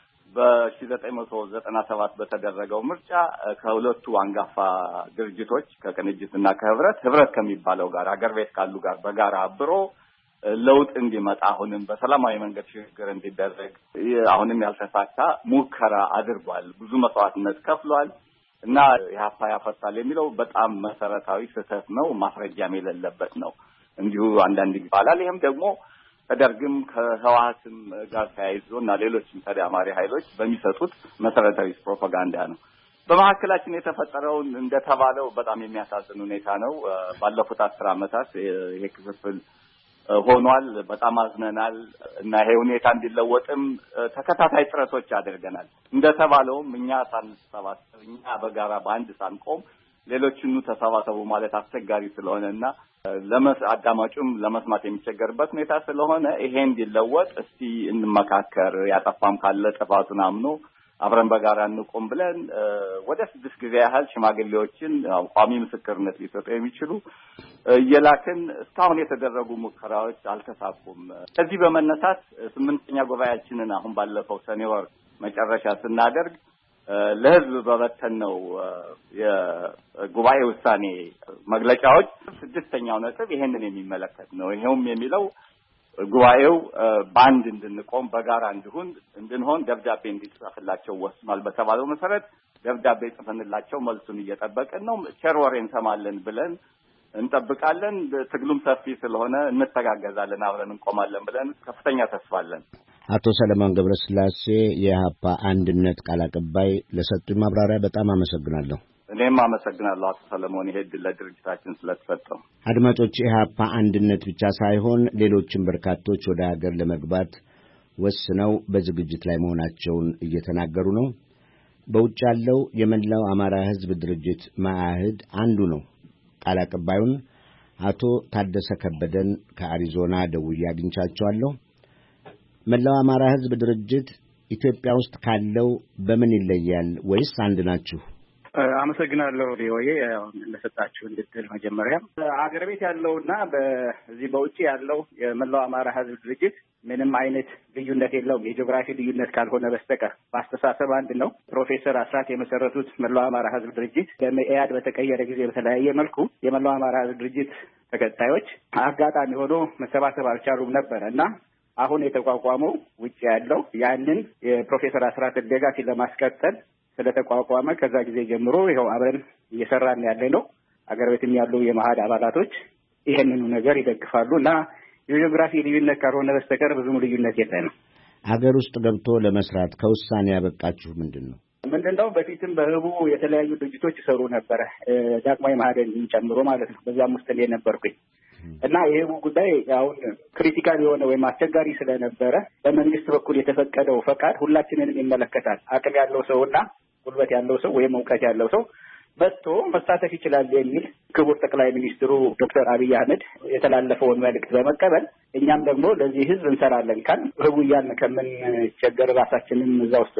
በ1997 በተደረገው ምርጫ ከሁለቱ አንጋፋ ድርጅቶች ከቅንጅትና ከህብረት ከሚባለው ጋር አገር ቤት ካሉ ጋር በጋራ አብሮ ለውጥ እንዲመጣ አሁንም በሰላማዊ መንገድ ሽግግር እንዲደረግ አሁንም ያልተሳካ ሙከራ አድርጓል። ብዙ መስዋዕትነት ከፍሏል እና ኢህአፓ ያፈርሳል የሚለው በጣም መሰረታዊ ስህተት ነው። ማስረጃም የሌለበት ነው። እንዲሁ አንዳንድ ይባላል። ይሄም ደግሞ ከደርግም ከህወሓትም ጋር ተያይዞና ሌሎችም ተዳማሪ ኃይሎች በሚሰጡት መሰረታዊ ፕሮፓጋንዳ ነው። በመካከላችን የተፈጠረውን እንደተባለው በጣም የሚያሳዝን ሁኔታ ነው። ባለፉት 10 ዓመታት ይሄ ክፍፍል ሆኗል። በጣም አዝነናል እና ይሄ ሁኔታ እንዲለወጥም ተከታታይ ጥረቶች አድርገናል። እንደተባለውም እኛ ሳንሰባሰብ እኛ በጋራ በአንድ ሳንቆም ሌሎችኑ ተሰባሰቡ ማለት አስቸጋሪ ስለሆነና አዳማጩም ለመስማት የሚቸገርበት ሁኔታ ስለሆነ ይሄ እንዲለወጥ እስቲ እንመካከር፣ ያጠፋም ካለ ጥፋቱን አምኖ አብረን በጋራ እንቆም ብለን ወደ 6 ጊዜ ያህል ሽማግሌዎችን ቋሚ ምስክርነት ሊሰጡ የሚችሉ እየላክን እስካሁን የተደረጉ ሙከራዎች አልተሳኩም። ከዚህ በመነሳት 8ኛ ጉባኤያችንን አሁን ባለፈው ሰኔ ወር መጨረሻ ስናደርግ ለህዝብ በበተነው የጉባኤ ውሳኔ መግለጫዎች 6ኛው ነጥብ ይሄንን የሚመለከት ነው። ይሄውም የሚለው ጉባኤው ባንድ እንድንቆም በጋራ እንድንሆን ደብዳቤ እንዲጻፍላቸው ወስኗል። በተባለው መሰረት ደብዳቤ ጽፈንላቸው መልሱን እየጠበቅን ነው። ቸር ወሬ እንሰማለን ብለን እንጠብቃለን። ትግሉም ሰፊ ስለሆነ እንተጋገዛለን፣ አብረን እንቆማለን ብለን ከፍተኛ ተስፋ አለን። አቶ ሰለሞን ገብረስላሴ የኢህአፓ አንድነት ቃል አቀባይ ለሰጡኝ ማብራሪያ በጣም አመሰግናለሁ። እኔም አመሰግናለሁ አቶ ሰለሞን ይሄ ድል ለድርጅታችን ስለተሰጠው። አድማጮች፣ ኢህአፓ አንድነት ብቻ ሳይሆን ሌሎችም በርካቶች ወደ ሀገር ለመግባት ወስነው በዝግጅት ላይ መሆናቸውን እየተናገሩ ነው። በውጭ ያለው የመላው አማራ ህዝብ ድርጅት መአህድ አንዱ ነው። ቃል አቀባዩን አቶ ታደሰ ከበደን ከአሪዞና ደውዬ አግኝቻቸዋለሁ። መላው አማራ ህዝብ ድርጅት ኢትዮጵያ ውስጥ ካለው በምን ይለያል ወይስ አንድ ናችሁ? አመሰግናለሁ ቪኦኤ ለሰጣችሁ እንድትል። መጀመሪያ አገር ቤት ያለውና በዚህ በውጪ ያለው የመላው አማራ ህዝብ ድርጅት ምንም አይነት ልዩነት የለውም፣ የጂኦግራፊ ልዩነት ካልሆነ በስተቀር በአስተሳሰብ አንድ ነው። ፕሮፌሰር አስራት የመሰረቱት መላው አማራ ህዝብ ድርጅት በመኢአድ በተቀየረ ጊዜ በተለያየ መልኩ የመላው አማራ ህዝብ ድርጅት ተከታዮች አጋጣሚ ሆኖ መሰባሰብ አልቻሉም ነበረ እና አሁን የተቋቋመው ውጪ ያለው ያንን የፕሮፌሰር አስራትን ሌጋሲ ለማስቀጠል ስለተቋቋመ ከዛ ጊዜ ጀምሮ ይኸው አብረን እየሰራን ያለ ነው። አገር ቤትም ያሉ የመኢአድ አባላቶች ይሄንኑ ነገር ይደግፋሉ እና የጂኦግራፊ ልዩነት ካልሆነ በስተቀር ብዙም ልዩነት የለም። አገር ውስጥ ገብቶ ለመስራት ከውሳኔ ያበቃችሁ ምንድነው? በፊትም በህቡ የተለያዩ ድርጅቶች ይሰሩ ነበረ፣ ዳግማዊ መኢአድን ጨምሮ ማለት ነው። በዛም ውስጥ እኔ ነበርኩኝ እና የህቡ ጉዳይ አሁን ክሪቲካል የሆነ ወይም አስቸጋሪ ስለነበረ በመንግስት በኩል የተፈቀደው ፈቃድ ሁላችንንም ይመለከታል። አቅም ያለው ሰውና ጉልበት ያለው ሰው ወይም እውቀት ያለው ሰው መጥቶ መሳተፍ ይችላል የሚል ክቡር ጠቅላይ ሚኒስትሩ ዶክተር አብይ አህመድ የተላለፈውን መልእክት በመቀበል እኛም ደግሞ ለዚህ ህዝብ እንሰራለን ካል ህቡ እያልን ከምንቸገር ራሳችንን እዛ ውስጥ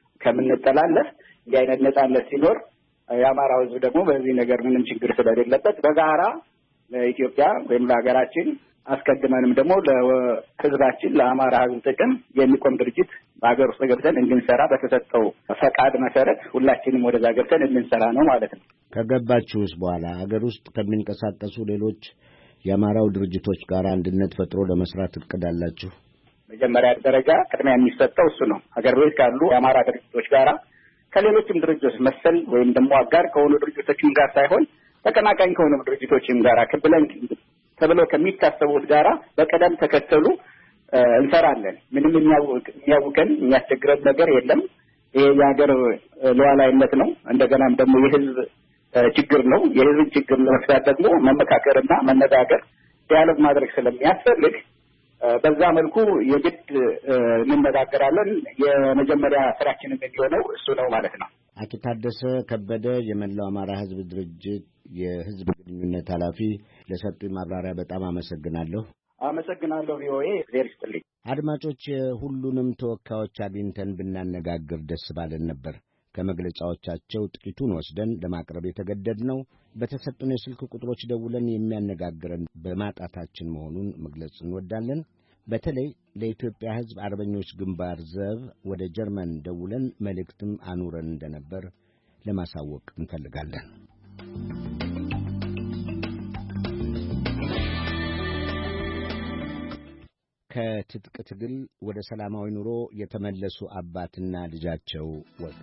ከምንጠላለፍ እንዲህ አይነት ነጻነት ሲኖር የአማራው ህዝብ ደግሞ በዚህ ነገር ምንም ችግር ስለሌለበት በጋራ ለኢትዮጵያ ወይም ለሀገራችን አስቀድመንም ደግሞ ለህዝባችን ለአማራ ህዝብ ጥቅም የሚቆም ድርጅት በሀገር ውስጥ ገብተን እንድንሰራ በተሰጠው ፈቃድ መሰረት ሁላችንም ወደዛ ገብተን እንድንሰራ ነው ማለት ነው። ከገባችሁስ በኋላ ሀገር ውስጥ ከሚንቀሳቀሱ ሌሎች የአማራው ድርጅቶች ጋር አንድነት ፈጥሮ ለመስራት እቅድ አላችሁ? መጀመሪያ ደረጃ ቅድሚያ የሚሰጠው እሱ ነው። ሀገር ቤት ካሉ የአማራ ድርጅቶች ጋራ ከሌሎችም ድርጅቶች መሰል ወይም ደግሞ አጋር ከሆኑ ድርጅቶችም ጋር ሳይሆን ተቀናቃኝ ከሆኑ ድርጅቶችም ጋራ ክብለን ተብለው ከሚታሰቡት ጋራ በቀደም ተከተሉ እንሰራለን። ምንም የሚያውቀን የሚያስቸግረን ነገር የለም። ይሄ የሀገር ሉዓላዊነት ነው። እንደገናም ደግሞ የህዝብ ችግር ነው። የህዝብ ችግር ለመፍታት ደግሞ መመካከርና መነጋገር ዲያሎግ ማድረግ ስለሚያስፈልግ በዛ መልኩ የግድ እንነጋገራለን። የመጀመሪያ ስራችንም የሚሆነው እሱ ነው ማለት ነው። አቶ ታደሰ ከበደ የመላው አማራ ህዝብ ድርጅት የሕዝብ ግንኙነት ኃላፊ ለሰጡኝ ማብራሪያ በጣም አመሰግናለሁ። አመሰግናለሁ ቪኦኤ። እግዚአብሔር ይስጥልኝ። አድማጮች፣ ሁሉንም ተወካዮች አግኝተን ብናነጋግር ደስ ባለን ነበር። ከመግለጫዎቻቸው ጥቂቱን ወስደን ለማቅረብ የተገደድነው በተሰጡን የስልክ ቁጥሮች ደውለን የሚያነጋግረን በማጣታችን መሆኑን መግለጽ እንወዳለን። በተለይ ለኢትዮጵያ ሕዝብ አርበኞች ግንባር ዘብ ወደ ጀርመን ደውለን መልእክትም አኑረን እንደነበር ለማሳወቅ እንፈልጋለን። ከትጥቅ ትግል ወደ ሰላማዊ ኑሮ የተመለሱ አባትና ልጃቸው ወግ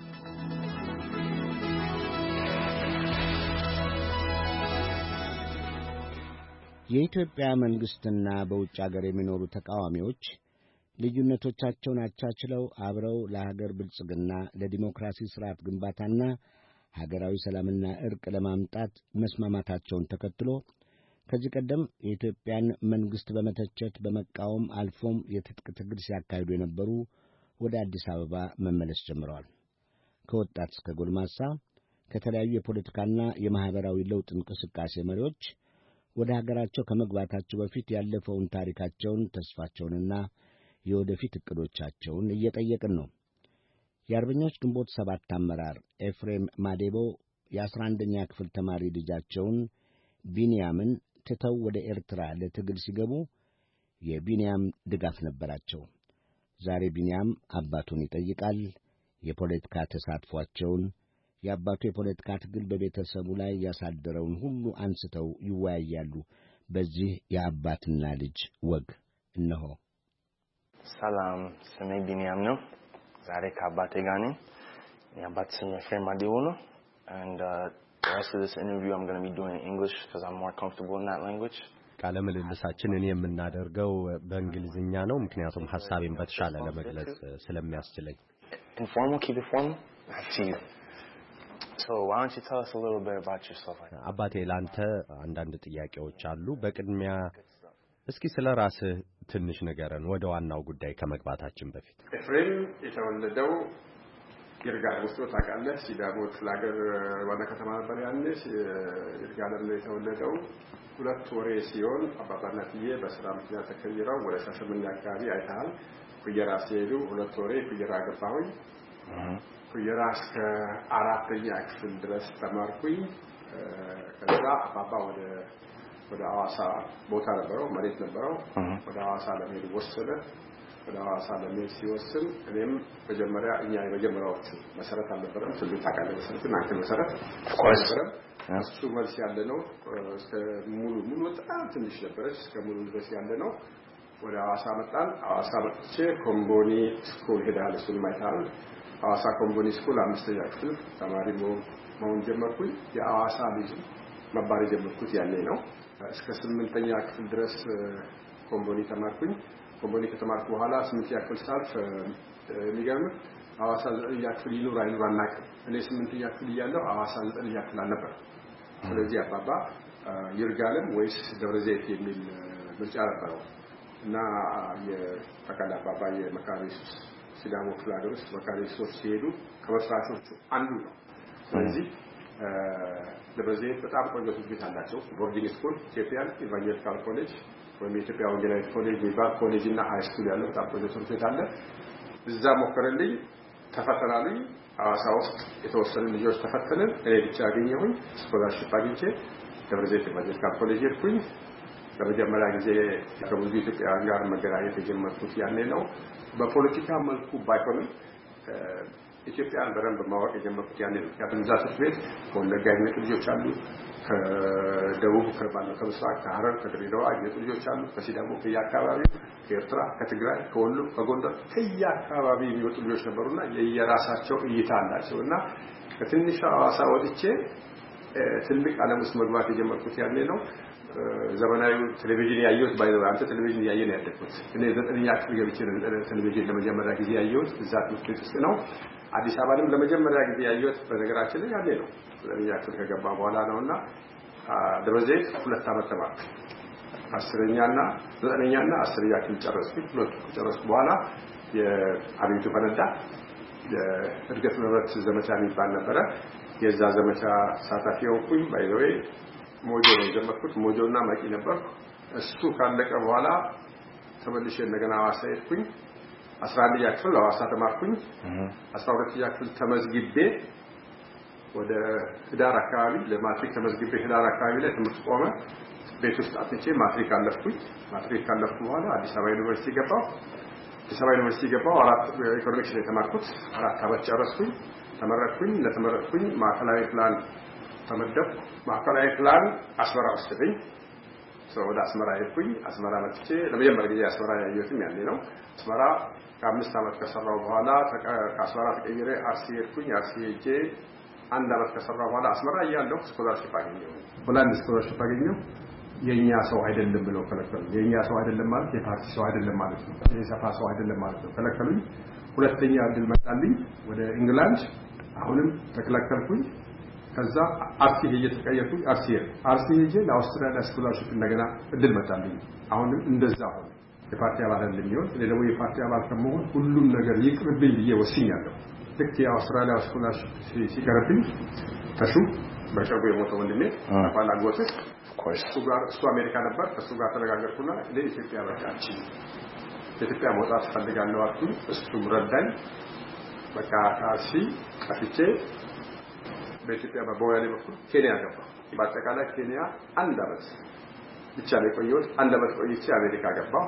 የኢትዮጵያ መንግሥትና በውጭ አገር የሚኖሩ ተቃዋሚዎች ልዩነቶቻቸውን አቻችለው አብረው ለሀገር ብልጽግና፣ ለዲሞክራሲ ሥርዓት ግንባታና ሀገራዊ ሰላምና ዕርቅ ለማምጣት መስማማታቸውን ተከትሎ ከዚህ ቀደም የኢትዮጵያን መንግሥት በመተቸት በመቃወም አልፎም የትጥቅ ትግል ሲያካሂዱ የነበሩ ወደ አዲስ አበባ መመለስ ጀምረዋል። ከወጣት እስከ ጎልማሳ ከተለያዩ የፖለቲካና የማኅበራዊ ለውጥ እንቅስቃሴ መሪዎች ወደ ሀገራቸው ከመግባታቸው በፊት ያለፈውን ታሪካቸውን፣ ተስፋቸውንና የወደፊት ዕቅዶቻቸውን እየጠየቅን ነው። የአርበኞች ግንቦት ሰባት አመራር ኤፍሬም ማዴቦ የ11ኛ ክፍል ተማሪ ልጃቸውን ቢንያምን ትተው ወደ ኤርትራ ለትግል ሲገቡ የቢንያም ድጋፍ ነበራቸው። ዛሬ ቢንያም አባቱን ይጠይቃል። የፖለቲካ ተሳትፏቸውን፣ የአባቱ የፖለቲካ ትግል በቤተሰቡ ላይ ያሳደረውን ሁሉ አንስተው ይወያያሉ። በዚህ የአባትና ልጅ ወግ እነሆ። ሰላም፣ ስሜ ቢንያም ነው። ዛሬ ከአባቴ ጋር ነኝ። የአባቴ ስም ኤፍሬም ማዴቦ ነው። and the rest of this interview I'm going to be doing in English because I'm more comfortable in that language. ቃለ ምልልሳችንን የምናደርገው በእንግሊዝኛ ነው ምክንያቱም ሐሳቤን በተሻለ ለመግለጽ ስለሚያስችለኝ። Informal, keep it formal. So why don't you tell us a little bit about yourself? አባቴ ላንተ አንዳንድ ጥያቄዎች አሉ። በቅድሚያ እስኪ ስለ ራስህ ትንሽ ንገረን ወደ ዋናው ጉዳይ ከመግባታችን በፊት። ኤፍሬም የተወለደው ይርጋለም ውስጥ ታውቃለህ፣ ሲዳሞ ክፍለ ሀገር ዋና ከተማ ነበር ያኔ። ይርጋለም ነው የተወለደው። 2 ወሬ ሲሆን አባባና ትዬ በስራ ምክንያት ተከይረው ወደ ሻሸመኔ አካባቢ አይተሃል። ኩየራ ሲሄዱ 2 ወሬ ኩየራ ገባሁኝ። ኩየራ እስከ 4ኛ ክፍል ድረስ ተማርኩኝ። ከዛ አባባ ወደ ሐዋሳ ቦታ ነበረው፣ መሬት ነበረው። ወደ ሐዋሳ ለመሄድ ወሰነ። ወደ ሐዋሳ ለመሄድ ሲወስን እኔም መጀመሪያ የመጀመሪያዎቹ መሰረት አልነበረም። ትልቅ ታውቃለህ መሰረትን አንተ መሰረት አልነበረም። እሱ መልስ ያለ ነው። እስከ ሙሉ በጣም ትንሽ ነበረች። እስከ ሙሉ ድረስ ያለ ነው። ወደ ሐዋሳ መጣን። ሐዋሳ መጥቼ ኮምቦኒ ስኩል ሄዳል። እሱን ማይታል ሐዋሳ ኮምቦኒ ስኩል 5ኛ ክፍል ተማሪ መሆን ጀመርኩኝ። የሐዋሳ ልጅ መባል ጀመርኩት ያኔ ነው። እስከ 8ኛ ክፍል ድረስ ኮምቦኒ ተማርኩኝ። ኮምቦኒ ከተማርኩ በኋላ 8ኛ ክፍል ሳልፍ የሚገርም ሐዋሳ 9ኛ ክፍል ይኑር አይኑር አናውቅም። እኔ 8ኛ ክፍል እያለሁ ሐዋሳ 9ኛ ክፍል አልነበር። ስለዚህ አባባ ይርጋለም ወይስ ደብረዘይት የሚል ምርጫ ነበረው እና የፈቃድ አባባ የመካነ ኢየሱስ ሲዳሞ ክፍለ ሀገር ውስጥ መካነ ኢየሱስ ሲሄዱ ከመስራቾቹ አንዱ ነው። ስለዚህ ደብረዘይት በጣም ቆንጆ ትምህርት ቤት አላቸው። ቦርዲንግ ስኩል፣ ኢትዮጵያን ኢቫንጀሊካል ኮሌጅ ወይም የኢትዮጵያ ወንጌላዊት ኮሌጅ የሚባል ኮሌጅ እና ሃይ ስኩል ያለው በጣም ቆንጆ ትምህርት ቤት አለ። እዛ ሞከረልኝ፣ ተፈተናልኝ። ሐዋሳ ውስጥ የተወሰኑ ልጆች ተፈተንን። እኔ ብቻ አገኘሁኝ። ስኮላርሺፕ አግኝቼ ደብረዘይት ኢቫንጀሊካል ኮሌጅ ሄድኩኝ። ለመጀመሪያ ጊዜ ከብዙ ኢትዮጵያውያን ጋር መገናኘት የጀመርኩት ያኔ ነው። በፖለቲካ መልኩ ባይሆንም ኢትዮጵያን በደንብ ማወቅ የጀመርኩት ያኔ ነው። ያንዛ ትምህርት ቤት ከወለጋ የሚመጡ ልጆች አሉ፣ ከደቡብ ከምስራቅ ከሐረር ከድሬዳዋ የሚመጡ ልጆች አሉ፣ ከሲዳሞ ከየአካባቢው፣ ከኤርትራ፣ ከትግራይ፣ ከወሎ፣ ከጎንደር ከየአካባቢ የሚመጡ ልጆች ነበሩና የየራሳቸው እይታ አላቸው እና ከትንሽ ሐዋሳ ወጥቼ ትልቅ ዓለም ውስጥ መግባት የጀመርኩት ያኔ ነው። ዘመናዊ ቴሌቪዥን ያየሁት ባይዘው አንተ ቴሌቪዥን ያየህ ነው ያደግኩት። እኔ 9ኛ ክፍል ገብቼ ቴሌቪዥን ለመጀመሪያ ጊዜ ያየሁት እዛ ትምህርት ቤት ውስጥ ነው። አዲስ አበባንም ለመጀመሪያ ጊዜ ያየሁት በነገራችን ላይ ያኔ ነው። 9ኛ ክፍል ከገባ በኋላ ነውና ደብረዘይት 2 ዓመት ተማርኩ። 10ኛና 9ኛና 10ኛ ክፍል ጨረስኩኝ። ጨረስኩ በኋላ የአብዮቱ ፈነዳ። የእድገት መብት ዘመቻ የሚባል ነበረ። የዛ ዘመቻ ሳታፊ ሆንኩኝ። ባይዘዌ ሞጆ ነው ጀመርኩት። ሞጆና ማቂ ነበር። እሱ ካለቀ በኋላ ተመልሼ እንደገና ሐዋሳ ሄድኩኝ። 11ኛ ክፍል ሐዋሳ ተማርኩኝ። 12ኛ ክፍል ተመዝግቤ ወደ ህዳር አካባቢ ለማትሪክ ተመዝግቤ ህዳር አካባቢ ላይ ትምህርት ቆመ። ቤት ውስጥ አጥቼ ማትሪክ አለፍኩኝ። ማትሪክ ካለፍኩ በኋላ አዲስ አበባ ዩኒቨርሲቲ ገባሁ። አዲስ አበባ ዩኒቨርሲቲ ገባሁ። ኢኮኖሚክስ ላይ ተማርኩት። 4 ዓመት ጨረስኩኝ። ተመረጥኩኝ። ለተመረጥኩኝ ማዕከላዊ ፕላን ተመደብኩ። ማዕከላዊ ፕላን አስመራ ወሰደኝ። ወደ አስመራ ሄድኩኝ። አስመራ መጥቼ ለመጀመሪያ ጊዜ አስመራ ያየሁትም ያኔ ነው። አስመራ ከ5 ዓመት ከሰራው በኋላ ከአስመራ ተቀይሬ አርሲ ሄድኩኝ። አርሲ ሄጄ 1 ዓመት ከሰራው በኋላ አስመራ እያለሁ ስኮላርሺፕ አገኘሁ። ሆላንድ ስኮላርሺፕ አገኘሁ። የኛ ሰው አይደለም ብለው ከለከሉኝ። የኛ ሰው አይደለም ማለት የፓርቲ ሰው አይደለም ማለት ነው። የሰፋ ሰው አይደለም ማለት ነው። ከለከሉኝ። ሁለተኛ እድል መጣልኝ ወደ እንግላንድ። አሁንም ተከለከልኩኝ። ከዛ አርሲ ሄጄ ተቀየርኩኝ። አርሲ ሄጄ ለአውስትራሊያ ስኮላርሺፕ እንደገና እድል መጣልኝ። አሁንም እንደዛ ሆነ። የፓርቲ አባል አይደለም ይሆን ለደሞ የፓርቲ አባል ከመሆን ሁሉም ነገር ይቅርብኝ ብዬ ወስኛለሁ። ልክ የአውስትራሊያ ስኮላርሺፕ ሲቀርብኝ ተሹ በቅርቡ የሞተው ወንድሜ ባላጎት እሱ አሜሪካ ነበር። ከሱ ጋር ተነጋገርኩና ለኢትዮጵያ በቃች ኢትዮጵያ መውጣት ፈልጋለሁ አልኩኝ። እሱም ረዳኝ። በቃ ካርሲ ቀፍቼ በኢትዮጵያ በቦያሌ በኩል ኬንያ ገባሁ። በአጠቃላይ ኬንያ 1 ዓመት ብቻ ነው የቆየሁት። 1 ዓመት ቆይቼ አሜሪካ ገባሁ።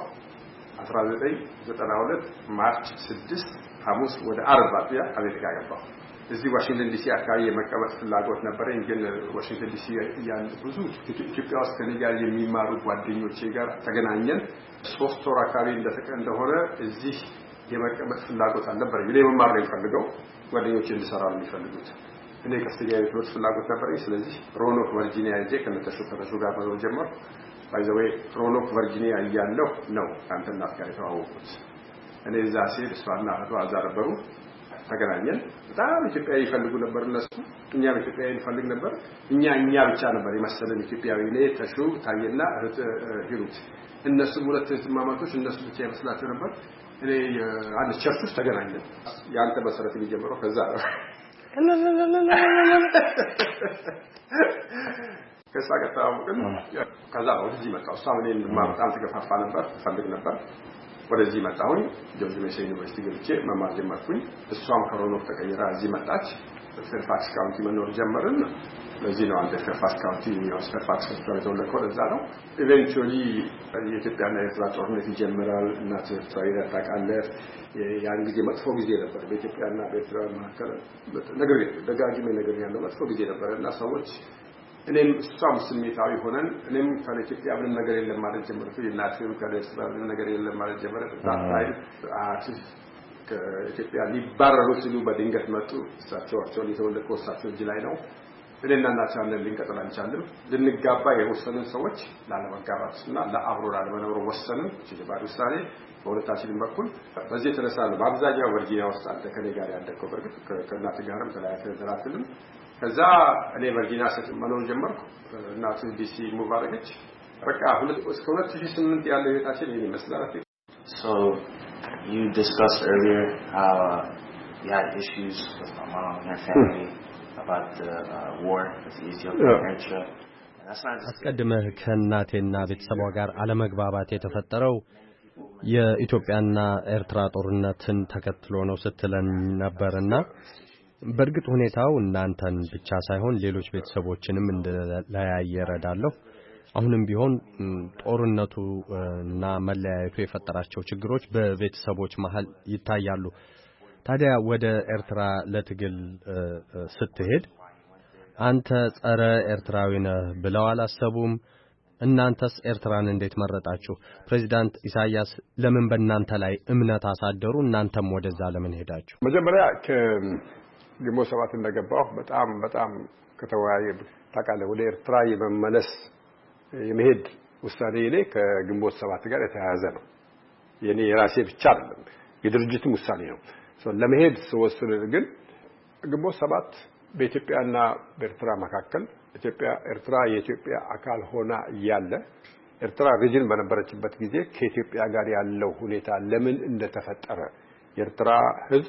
1992 ማርች 6 ሐሙስ ወደ አርብ አጥቢያ አሜሪካ ገባሁ። እዚህ ዋሽንግተን ዲሲ አካባቢ የመቀመጥ ፍላጎት ነበረኝ። ግን ዋሽንግተን ዲሲ ያን ብዙ ኢትዮጵያ ውስጥ ከኔ ጋር የሚማሩ ጓደኞቼ ጋር ተገናኘን። 3 ወር አካባቢ እንደሆነ እዚህ የመቀመጥ ፍላጎት አልነበረኝ። እኔ መማር ነው የምፈልገው፣ ጓደኞቼ እንድሰራ ነው የሚፈልጉት። እኔ ከፍተኛ የትምህርት ፍላጎት ነበረኝ። ስለዚህ ሮኖክ ቨርጂኒያ ሄጄ ከነተሹ ጋር ነው ጀመርኩ። ባይ ዘ ዌይ ሮኖክ ቨርጂኒያ እያለሁ ነው አንተና ጋር የተዋወቁት። እኔ እዛ ሲሄድ እሷና አቶ አዛረበሩ ተገናኘን። በጣም ኢትዮጵያዊ ይፈልጉ ነበር እነሱ፣ እኛም ኢትዮጵያዊ እንፈልግ ነበር። እኛ ብቻ ነበር የመሰለን ኢትዮጵያዊ። እኔ ተሹ ታየና ሂሩት፣ እነሱም ሁለት እህትማማቾች እነሱ ብቻ ይመስላቸው ነበር። እኔ አንድ ቸርች ውስጥ ተገናኘን። ያንተ መሰረት የሚጀምረው ከዛ ነው። ከዛ ከተዋወቅን ከዛ ወደዚህ መጣሁ። እሷ እኔን በጣም ትገፋፋ ነበር፣ ትፈልግ ነበር። ወደዚህ መጣሁኝ። ጆርጅ ሜሰን ዩኒቨርሲቲ ገብቼ መማር ጀመርኩኝ። እሷም ከሮኖክ ተቀይራ እዚህ መጣች። ፌርፋክስ ካውንቲ መኖር ጀመርን። ለዚህ ነው አንተ ፌርፋክስ ካውንቲ ኒውስ ፌርፋክስ ከተወለድከው ለዛ ነው። ኢቨንቹሊ የኢትዮጵያና የኤርትራ ጦርነት ይጀምራል። እናት ኤርትራዊ ታውቃለህ። ያን ጊዜ መጥፎ ጊዜ ነበር በኢትዮጵያና በኤርትራ መካከል። ደጋግሜ ነገር ያለው መጥፎ ጊዜ ነበርና ሰዎች እኔም እሷም ስሜታዊ ሆነን እኔም ከኢትዮጵያ ምንም ነገር የለም ማለት ጀመርኩ። የናትም ከኤርትራ ምንም ነገር የለም ማለት ጀመረ። ታታይ ከኢትዮጵያ ሊባረሩ ሲሉ በድንገት መጡ። እሳቸው የተወለደው እሳቸው እጅ ላይ ነው። እኔና እናታችን አንድ ልንቀጥል አንቻልም። ልንጋባ የወሰኑ ሰዎች ላለመጋባትና ለአብሮ ላለመኖር ወሰኑ። ሲባል ውሳኔ በሁለታችንም በኩል በዚህ የተነሳ ነው በአብዛኛው ቨርጂኒያ ውስጥ አንተ ከኔ ጋር ያደረከው። በርግጥ ከእናት ጋርም ተላተላተልን። ከዛ እኔ ቨርጂኒያ መኖር ጀመርኩ። እናቱ ዲሲ ሙቭ አደረገች። በቃ እስከ 2008 ያለው ህይወታችን ይሄን ይመስላል። So you discussed earlier how you had issues with my mom and her family about the war with Ethiopia and Eritrea. አስቀድመህ ከእናቴና ቤተሰቧ ጋር አለመግባባት የተፈጠረው የኢትዮጵያና ኤርትራ ጦርነትን ተከትሎ ነው ስትለን ነበርና በእርግጥ ሁኔታው እናንተን ብቻ ሳይሆን ሌሎች ቤተሰቦችንም እንደለያየ እረዳለሁ። አሁንም ቢሆን ጦርነቱ እና መለያየቱ የፈጠራቸው ችግሮች በቤተሰቦች መሃል ይታያሉ። ታዲያ ወደ ኤርትራ ለትግል ስትሄድ አንተ ጸረ ኤርትራዊ ነህ ብለው አላሰቡም? እናንተስ ኤርትራን እንዴት መረጣችሁ? ፕሬዝዳንት ኢሳያስ ለምን በእናንተ ላይ እምነት አሳደሩ? እናንተም ወደዛ ለምን ሄዳችሁ? መጀመሪያ ግንቦት 7 እንደገባሁ በጣም ከተወያየ ታውቃለህ ወደ ኤርትራ የመሄድ ውሳኔ እኔ ከግንቦት 7 ጋር የተያያዘ ነው። የኔ የራሴ ብቻ አይደለም፣ የድርጅቱም ውሳኔ ነው። ለመሄድ ስወስን ግን ግንቦት 7 በኢትዮጵያና በኤርትራ መካከል ኤርትራ የኢትዮጵያ አካል ሆና እያለ ኤርትራ ሪጅን በነበረችበት ጊዜ ከኢትዮጵያ ጋር ያለው ሁኔታ ለምን እንደተፈጠረ የኤርትራ ሕዝብ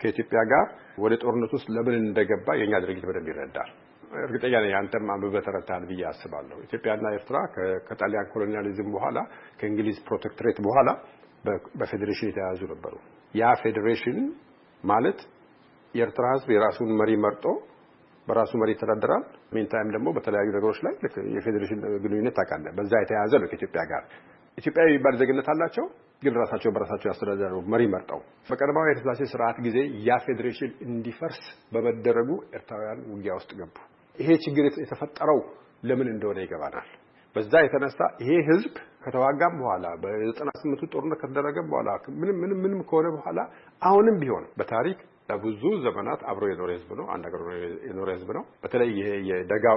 ከኢትዮጵያ ጋር ወደ ጦርነት ውስጥ ለምን እንደገባ የኛ ድርጅት በደንብ ይረዳል። እርግጠኛ ነኝ አንተም አንብበህ ተረድተሃል ብዬ አስባለሁ። ኢትዮጵያና ኤርትራ ከጣሊያን ኮሎኒያሊዝም በኋላ ከእንግሊዝ ፕሮቴክቶሬት በኋላ በፌዴሬሽን የተያዙ ነበሩ። ያ ፌዴሬሽን ማለት የኤርትራ ህዝብ የራሱን መሪ መርጦ በራሱ መሪ ተዳደራል። ሜንታይም ደግሞ በተለያዩ ነገሮች ላይ የፌዴሬሽን ግንኙነት ታውቃለህ፣ በዛ የተያዘ ነው ከኢትዮጵያ ጋር። ኢትዮጵያዊ የሚባል ዜግነት አላቸው፣ ግን ራሳቸው በራሳቸው ያስተዳደሩ መሪ መርጠው። በቀዳማዊ ኃይለ ሥላሴ ስርዓት ጊዜ ያ ፌዴሬሽን እንዲፈርስ በመደረጉ ኤርትራውያን ውጊያ ውስጥ ገቡ። ይሄ ችግር የተፈጠረው ለምን እንደሆነ ይገባናል። በዛ የተነሳ ይሄ ህዝብ ከተዋጋም በኋላ በ98 ጦርነት ከተደረገ በኋላ ምንም ከሆነ በኋላ አሁንም ቢሆን በታሪክ ለብዙ ዘመናት አብሮ የኖረ ህዝብ ነው። አንድ ሀገር የኖረ ህዝብ ነው። በተለይ ይሄ የደጋው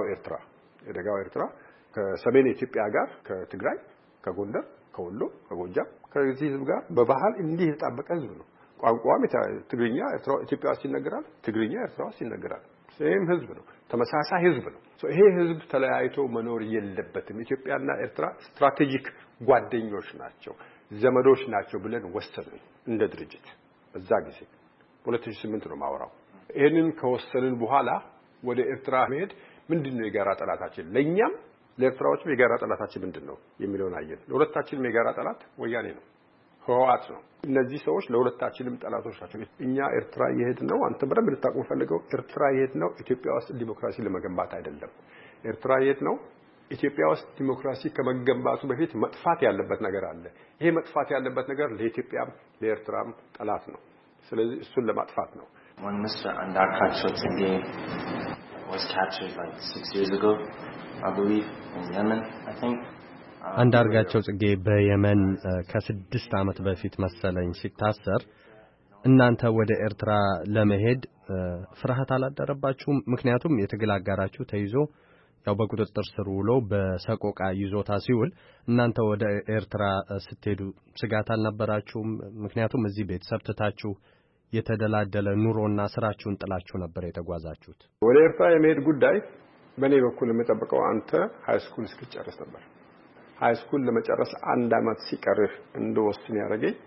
ኤርትራ ከሰሜን ኢትዮጵያ ጋር ከትግራይ፣ ከጎንደር፣ ከወሎ፣ ከጎጃም ከዚህ ህዝብ ጋር በባህል እንዲህ የተጣበቀ ህዝብ ነው። ቋንቋም ትግርኛ ኢትዮጵያ ውስጥ ይነገራል፣ ትግርኛ ኤርትራ ውስጥ ይነገራል። ሴም ህዝብ ነው፣ ተመሳሳይ ህዝብ ነው። ይሄ ህዝብ ተለያይቶ መኖር የለበትም። ኢትዮጵያና ኤርትራ ስትራቴጂክ ጓደኞች ናቸው፣ ዘመዶች ናቸው ብለን ወሰንን እንደ ድርጅት። በዛ ጊዜ 2008 ነው ማወራው። ይሄንን ከወሰንን በኋላ ወደ ኤርትራ መሄድ ምንድነው የጋራ ጠላታችን? ለኛም ለኤርትራዎችም የጋራ ጠላታችን ምንድነው የሚለውን አየን። ለሁለታችንም የጋራ ጠላት ወያኔ ነው፣ ህወሓት ነው። እነዚህ ሰዎች ለሁለታችንም ጠላቶች ናቸው። እኛ ኤርትራ የሄድነው አንተ በደንብ ልታውቁ ፈልገው ኤርትራ የሄድነው ኢትዮጵያ ውስጥ ዲሞክራሲ ለመገንባት አይደለም። ኤርትራ የሄድነው ኢትዮጵያ ውስጥ ዲሞክራሲ ከመገንባቱ በፊት መጥፋት ያለበት ነገር አለ። ይሄ መጥፋት ያለበት ነገር ለኢትዮጵያም ለኤርትራም ጠላት ነው። ስለዚህ እሱን ለማጥፋት ነው። When Mr. Andargacho Tsigye was captured like 6 years ago, I believe, in Yemen, I think. አንዳርጋቸው ጽጌ በየመን ከ6 ዓመት በፊት መሰለኝ ሲታሰር እናንተ ወደ ኤርትራ ለመሄድ ፍርሃት አላደረባችሁም? ምክንያቱም የትግል አጋራችሁ ተይዞ ያው በቁጥጥር ስር ውሎ በሰቆቃ ይዞታ ሲውል እናንተ ወደ ኤርትራ ስትሄዱ ስጋት አልነበራችሁም? ምክንያቱም እዚህ ቤተሰብ ትታችሁ የተደላደለ ኑሮና ስራችሁን ጥላችሁ ነበር የተጓዛችሁት። ወደ ኤርትራ የመሄድ ጉዳይ በእኔ በኩል የምጠብቀው አንተ ሃይ ስኩል እስክትጨርስ ነበር። ሃይ ስኩል ለመጨረስ 1 አመት ሲቀርህ እንደወስን ያደረገኝ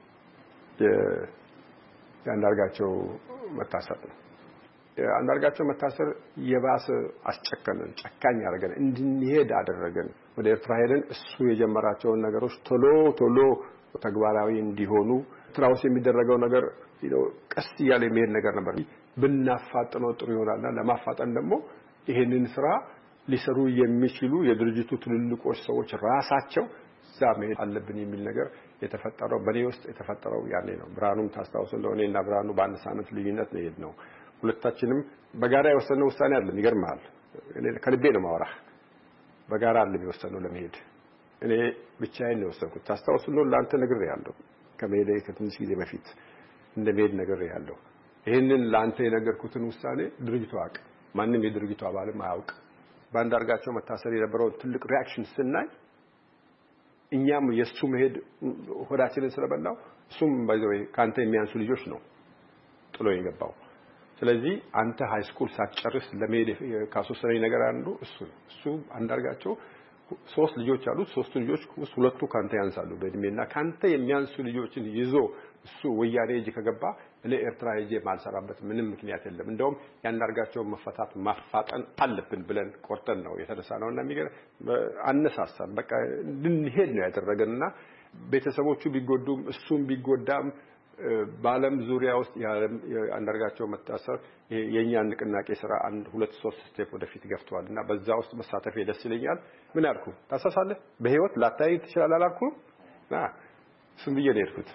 የአንዳርጋቸው መታሰር ነው። አንዳርጋቸው መታሰር የባሰ አስጨከነን፣ ጨካኝ ያደረገን፣ እንድንሄድ አደረገን። ወደ ኤርትራ ሄደን እሱ የጀመራቸውን ነገሮች ቶሎ ተግባራዊ እንዲሆኑ ኤርትራ ውስጥ የሚደረገው ነገር ቀስ እያለ የሚሄድ ነገር ነበር። ብናፋጥነው ጥሩ ይሆናልና ለማፋጠን ደግሞ ይሄንን ስራ ሊሰሩ የሚችሉ የድርጅቱ ትልልቆች ሰዎች ራሳቸው እዛ መሄድ አለብን የሚል ነገር የተፈጠረው በኔ ውስጥ የተፈጠረው ያኔ ነው። ብርሃኑም ታስታውስ እንደሆነ እና ብርሃኑ በአንድ ሳምንት ልዩነት ነው የሄድነው። ሁለታችንም በጋራ የወሰነው ውሳኔ አይደለም። ይገርማል። እኔ ከልቤ ነው ማወራህ። በጋራ አይደለም የወሰነው ለመሄድ። እኔ ብቻዬን ነው የወሰንኩት። ታስታውስ እንደሆነ ላንተ ነግሬሃለሁ። ከመሄዴ ከትንሽ ጊዜ በፊት እንደመሄድ ነግሬሃለሁ። ይሄንን ላንተ የነገርኩትን ውሳኔ ድርጅቱ አቅ ማንንም የድርጅቱ አባልም አያውቅ። በአንዳርጋቸው መታሰር የነበረው ትልቅ ሪአክሽን ስናይ እኛም የሱ መሄድ ሆዳችንን ስለበላው እሱም ባይዘው ካንተ የሚያንሱ ልጆች ነው ጥሎ የገባው። ስለዚህ አንተ ሃይ ስኩል ሳትጨርስ ለመሄድ ካስወሰነኝ ነገር አንዱ እሱ አንዳርጋቸው 3 ልጆች አሉት። 3 ልጆች ውስጥ 2 ካንተ ያንሳሉ በእድሜና ካንተ የሚያንሱ ልጆችን ይዞ እሱ ወያኔ እጅ ከገባ እኔ ኤርትራ ሄጄ ማልሰራበት ምንም ምክንያት የለም። እንደውም ያንዳርጋቸው መፈታት ማፋጠን አለብን ብለን ቆርጠን ነው የተነሳነውና የሚገርም አነሳሳን። በቃ እንድንሄድ ነው ያደረገንና ቤተሰቦቹ ቢጎዱም እሱም ቢጎዳም በዓለም ዙሪያ ውስጥ አንዳርጋቸው መታሰር የኛ ንቅናቄ ስራ 1 2 3 ስቴፕ ወደፊት ገፍቷልና በዛ ውስጥ መሳተፍ ደስ ይለኛል። ምን አልኩ? ታሳሳለህ በህይወት ላታይ ትችላለህ አላልኩ? ስም ብዬ ነው የሄድኩት።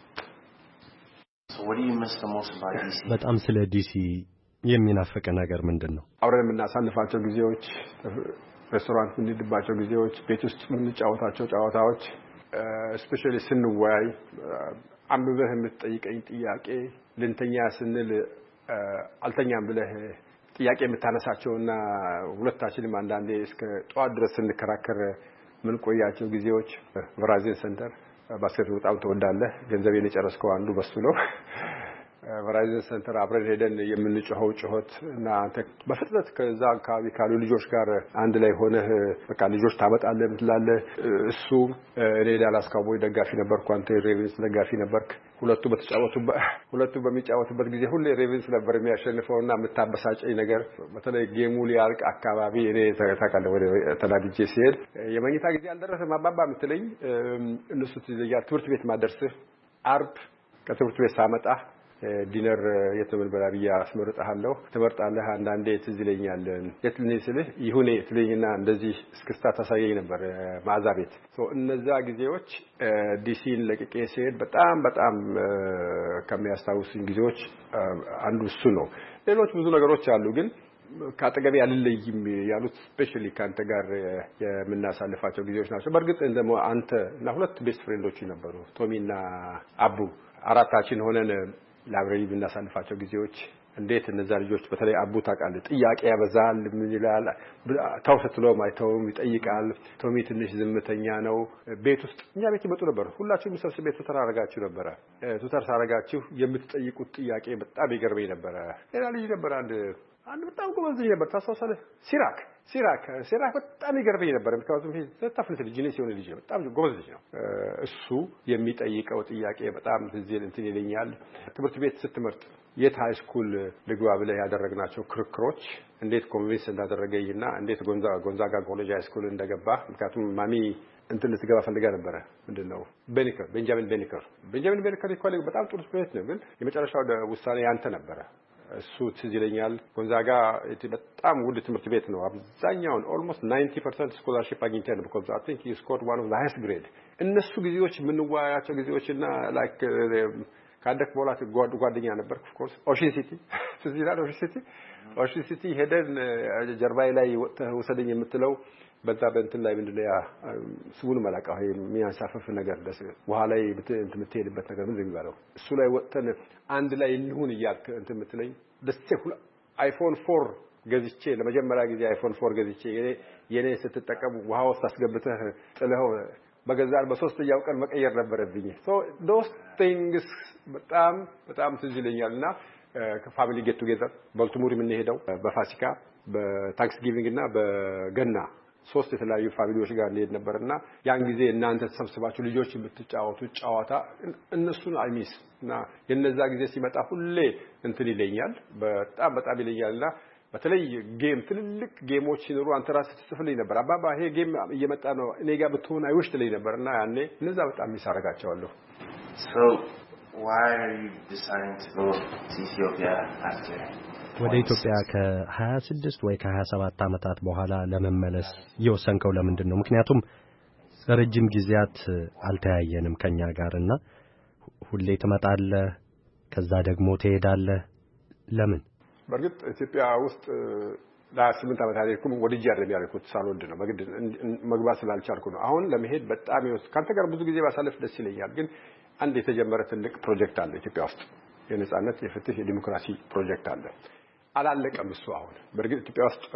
በጣም ስለ ዲሲ የሚናፍቅ ነገር ምንድነው? አብረን የምናሳልፋቸው ጊዜዎች፣ ሬስቶራንት የምንሄድባቸው ጊዜዎች፣ ቤት ውስጥ የምንጫወታቸው ጨዋታዎች፣ ስፔሻሊ ስንወያይ አንብበህ የምትጠይቀኝ ጥያቄ ልንተኛ ስንል አልተኛም ብለህ ጥያቄ የምታነሳቸውና ሁለታችንም አንዳንዴ እስከ ጧት ድረስ ስንከራከር ምን ቆያቸው ጊዜዎች። ቨራዚን ሴንተር ባስኬት በጣም ተወዳለህ። ገንዘቤን የጨረስከው አንዱ በሱ ነው። ቨራይዘን ሴንተር አብረን ሄደን የምንጮኸው ጩኸት እና አንተ በፍጥነት ከዛ አካባቢ ካሉ ልጆች ጋር አንድ ላይ ሆነህ በቃ ልጆች ታመጣለህ ምትላለህ። እሱ እኔ ዳላስ ካውቦይ ደጋፊ ነበርኩ፣ አንተ ሬቨንስ ደጋፊ ነበርክ። ሁለቱ በሚጫወቱበት ጊዜ ሁሌ ሬቨንስ ነበር የሚያሸንፈውና የምታበሳጨኝ ነገር በተለይ ጌሙ ሊያልቅ አካባቢ እኔ ታውቃለህ ወደ ተናድጄ ሲሄድ የመኝታ ጊዜ አልደረሰም አባባ የምትለኝ እነሱ ትምህርት ቤት ማደርስህ አርብ ከትምህርት ቤት ሳመጣ ዲነር የተምን በላብያ አስመርጣለሁ ተመርጣለህ አንዳንዴ ትዝ ይለኛል የትልኔ ስልህ ይሁኔ ትለኝና እንደዚህ እስክስታ ታሳየኝ ነበር ማዛ ቤት እነዛ ጊዜዎች ዲሲን ለቅቄ ሲሄድ በጣም ከሚያስታውሱኝ ጊዜዎች አንዱ እሱ ነው። ሌሎች ብዙ ነገሮች አሉ ግን ካጠገቤ ያልለይም ያሉት ስፔሻሊ ካንተ ጋር የምናሳልፋቸው ጊዜዎች ናቸው። በርግጥ እንደሞ አንተ እና ሁለት ቤስት ፍሬንዶች ነበሩ ቶሚና አቡ አራታችን ሆነን ላይብረሪ ብናሳልፋቸው ጊዜዎች እንዴት እነዛ ልጆች በተለይ አቡ ታውቃለህ ጥያቄ ያበዛል ምን ይላል ታው ስትለው ማይተውም ይጠይቃል። ቶሚ ትንሽ ዝምተኛ ነው። ቤት ውስጥ እኛ ቤት ይመጡ ነበር ሁላችሁም ሰብስቤ ቱተር አረጋችሁ ነበር። ቱተር ሳረጋችሁ የምትጠይቁት ጥያቄ በጣም ይገርመኝ ነበር። ሌላ ልጅ ነበር አንድ በጣም ጎበዝ ልጅ ነበር ታስታውሳለህ? ሲራክ በጣም ይገርመኝ ነበር። ምክንያቱም ተጣፍልት ልጅ ነው ሲሆን ልጅ በጣም ጎበዝ ልጅ ነው። የሚጠይቀው ጥያቄ በጣም እንትን ይለኛል። ትምህርት ቤት ስትመርጥ የት ሃይ ስኩል ልግባ ብለህ ያደረግናቸው ክርክሮች እንዴት ኮንቪንስ እንዳደረገኝና እንዴት ጎንዛጋ ኮሌጅ ሃይ ስኩል እንደገባ ምክንያቱም ማሚ እንትን ልትገባ ፈልጋ ነበር። ምንድነው ቤንጃሚን ቤኒከር ይኮሌጅ በጣም ጥሩ ትምህርት ነው ግን የመጨረሻው ውሳኔ ያንተ ነበር። እሱ ትዝ ይለኛል። ጎንዛጋ በጣም ውድ ትምህርት ቤት ነው። አብዛኛውን almost 90% ስኮላርሺፕ አግኝተን because I think he scored one of the highest grade። እነሱ ጊዜዎች የምንዋያቸው ጊዜዎችና like ካደክ ቦላት ጓደኛ ነበር of course ኦሽን ሲቲ ትዝ ይላል። ኦሽን ሲቲ ሄደን ጀርባይ ላይ ወሰደኝ የምትለው በዛ በእንትን ላይ ምንድነው ያ ስሙን መላቃው የሚያሳፈፍ ነገር ደስ ውሃ ላይ እንትን የምትሄድበት ነገር ምን እንደሚባለው እሱ ላይ ወጥተን አንድ ላይ እንሁን ይያክ እንትን የምትለኝ ደስ ይላል። አይፎን 4 ገዝቼ ለመጀመሪያ ጊዜ አይፎን 4 ገዝቼ የኔ ስትጠቀሙ ውሃ ውስጥ አስገብተህ ጥለው በገዛር በሶስተኛው ቀን መቀየር ነበረብኝ። so those things በጣም ትዝ ይለኛልና ከፋሚሊ ጌት ቱጌዘር ባልቲሞር የምንሄደው በፋሲካ በታንክስ ጊቪንግ እና በገና ሶስት የተለያዩ ፋሚሊዎች ጋር እንሄድ ነበርና ያን ጊዜ እናንተ ተሰብስባችሁ ልጆች የምትጫወቱ ጨዋታ እነሱን አይሚስ እና የነዛ ጊዜ ሲመጣ ሁሌ እንትን ይለኛል በጣም ይለኛልና በተለይ ጌም ትልልቅ ጌሞች ሲኖሩ አንተ ራስህ ትጽፍልኝ ነበር አባባ ይሄ ጌም እየመጣ ነው እኔ ጋር ብትሆን አይውሽ ትለኝ ነበርና ያኔ እነዛ በጣም ሚሳረጋቸዋለሁ። So why are you deciding to go to Ethiopia after ወደ ኢትዮጵያ ከ26 ወይ ከ27 ዓመታት በኋላ ለመመለስ የወሰንከው ለምንድን ነው? ምክንያቱም ረጅም ጊዜያት አልተያየንም ከኛ ጋርና ሁሌ ትመጣለህ ከዛ ደግሞ ትሄዳለህ ለምን? በርግጥ ኢትዮጵያ ውስጥ ለ8 ዓመት ያለኩም ወዲጂ አይደለም ያልኩት ሳልወድ ነው በግድ መግባት ስላልቻልኩ ነው። አሁን ለመሄድ በጣም ካንተ ጋር ብዙ ጊዜ ባሳለፍ ደስ ይለኛል። ግን አንድ የተጀመረ ትልቅ ፕሮጀክት አለ ኢትዮጵያ ውስጥ የነጻነት የፍትህ የዲሞክራሲ ፕሮጀክት አለ። አላለቀም እሱ አሁን በርግጥ ኢትዮጵያ ውስጥ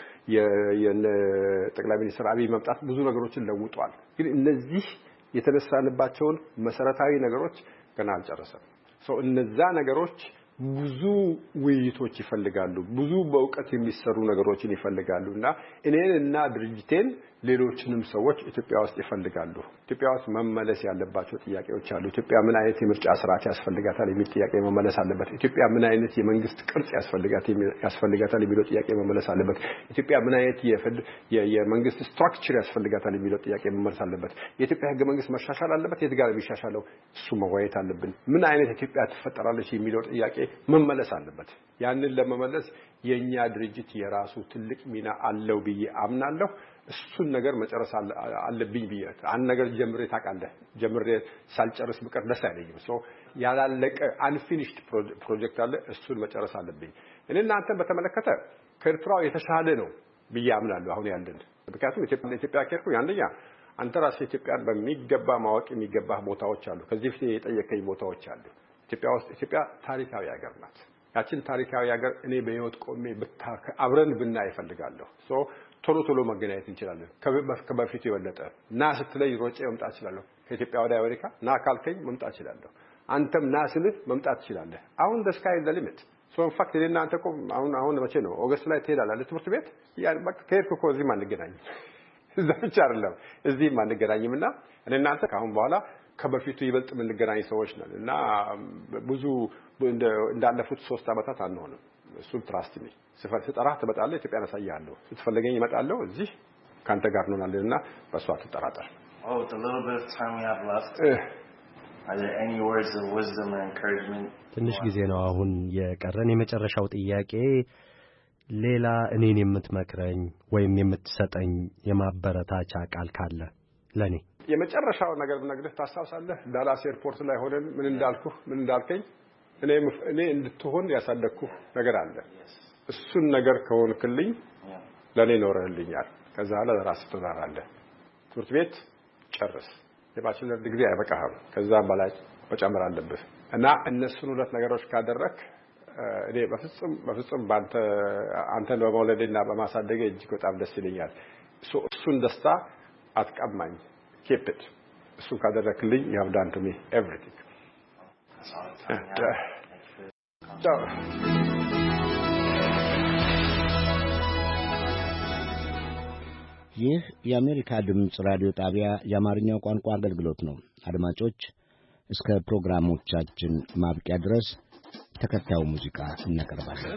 የጠቅላይ ሚኒስትር አብይ መምጣት ብዙ ነገሮችን ለውጧል። ግን እነዚህ የተነሳንባቸውን መሰረታዊ ነገሮች ገና አልጨረሰም። እነዛ ነገሮች ብዙ ውይይቶች ይፈልጋሉ። ብዙ በእውቀት የሚሰሩ ነገሮችን ይፈልጋሉና እኔንና ድርጅቴን ሌሎችንም ሰዎች ኢትዮጵያ ውስጥ ይፈልጋሉ። ኢትዮጵያ ውስጥ መመለስ ያለባቸው ጥያቄዎች አሉ። ኢትዮጵያ ምን አይነት የምርጫ ስርዓት ያስፈልጋታል የሚል ጥያቄ መመለስ አለበት። ኢትዮጵያ ምን አይነት የመንግስት ቅርጽ ያስፈልጋታል የሚለው ጥያቄ መመለስ አለበት። ኢትዮጵያ ምን አይነት የመንግስት ስትራክቸር ያስፈልጋታል የሚለው ጥያቄ መመለስ አለበት። የኢትዮጵያ ህገ መንግስት መሻሻል አለበት። የት ጋር ቢሻሻለው እሱ መወያየት አለብን። ምን አይነት ኢትዮጵያ ትፈጠራለች የሚለው ጥያቄ መመለስ አለበት። ያንን ለመመለስ የኛ ድርጅት የራሱ ትልቅ ሚና አለው ብዬ አምናለሁ። እሱን ነገር መጨረስ አለብኝ ብዬ አንድ ነገር ጀምሬ ሳልጨርስ ብቀር ደስ አይለኝም። ያላለቀ አንፊኒሽድ ፕሮጀክት አለ እሱን መጨረስ አለብኝ። እኔና አንተን በተመለከተ ከኤርትራው የተሻለ ነው ብዬ አምናለሁ አሁን ያለን። ምክንያቱም ኢትዮጵያ ከርኩ አንደኛ አንተ ራስህ ኢትዮጵያን በሚገባ ማወቅ የሚገባህ ቦታዎች አሉ። ከዚህ ፊት የጠየቀኝ ቦታዎች አሉ። ኢትዮጵያ ታሪካዊ ሀገር ናት። ያችን ታሪካዊ ሀገር እኔ በህይወት ቆሜ አብረን ብናይ እፈልጋለሁ። ቶሎ መገናኘት እንችላለን። ከበፊቱ የበለጠ ና ስትለይ ሮጬ መምጣት እችላለሁ። ከኢትዮጵያ ወደ አሜሪካ ና ካልከኝ መምጣት እችላለሁ። አንተም ናስልህ መምጣት ትችላለህ አሁን the sky is the limit so in fact እኔና አንተ እኮ አሁን መቼ ነው ኦገስት ላይ ትሄዳለህ ትምህርት ቤት ያን በቃ ከሄድኩ እኮ እዚህ ማንገናኝ እዛ ብቻ አይደለም እዚህ ማንገናኝምና እኔና አንተ ካሁን በኋላ ከበፊቱ ይበልጥ የምንገናኝ ሰዎች ነን እና ብዙ እንዳለፉት 3 አመታት አንሆንም እሱን ትራስት ሚ ስጠራህ ትመጣለህ ኢትዮጵያን አሳያለሁ ስትፈልገኝ እመጣለሁ እዚህ ካንተ ጋር ነውናልና በሷ ተጠራጠር Oh, the little bit of time we have left. Are there any words of wisdom or encouragement? ትንሽ ጊዜ ነው አሁን የቀረን የመጨረሻው ጥያቄ ሌላ እኔን የምትመክረኝ ወይም የምትሰጠኝ የማበረታቻ ቃል ካለ ለኔ የመጨረሻው ነገር ብነግርህ ታሳውሳለህ ዳላስ ኤርፖርት ላይ ሆነን ምን እንዳልከኝ እኔ እንድትሆን ያሳደግኩ ነገር አለ እሱን ነገር ከሆንክልኝ ለኔ ኖርህልኛል ከዛ ለራስህ ትራራለህ ትምህርት ቤት ጨርስ የባችለር ዲግሪ አይበቃህም ከዛም በላይ መጨመር አለብህ እና እነሱን ሁለት ነገሮች ካደረክ እኔ በፍጹም አንተን በመውለዴና በማሳደጌ እጅግ በጣም ደስ ይለኛል እሱን ደስታ አትቀማኝ keep it እሱን ካደረክልኝ you have done to me everything ይህ የአሜሪካ ድምጽ ራዲዮ ጣቢያ የአማርኛው ቋንቋ አገልግሎት ነው አድማጮች እስከ ፕሮግራሞቻችን ማብቂያ ድረስ ተከታዩ ሙዚቃ እናቀርባለን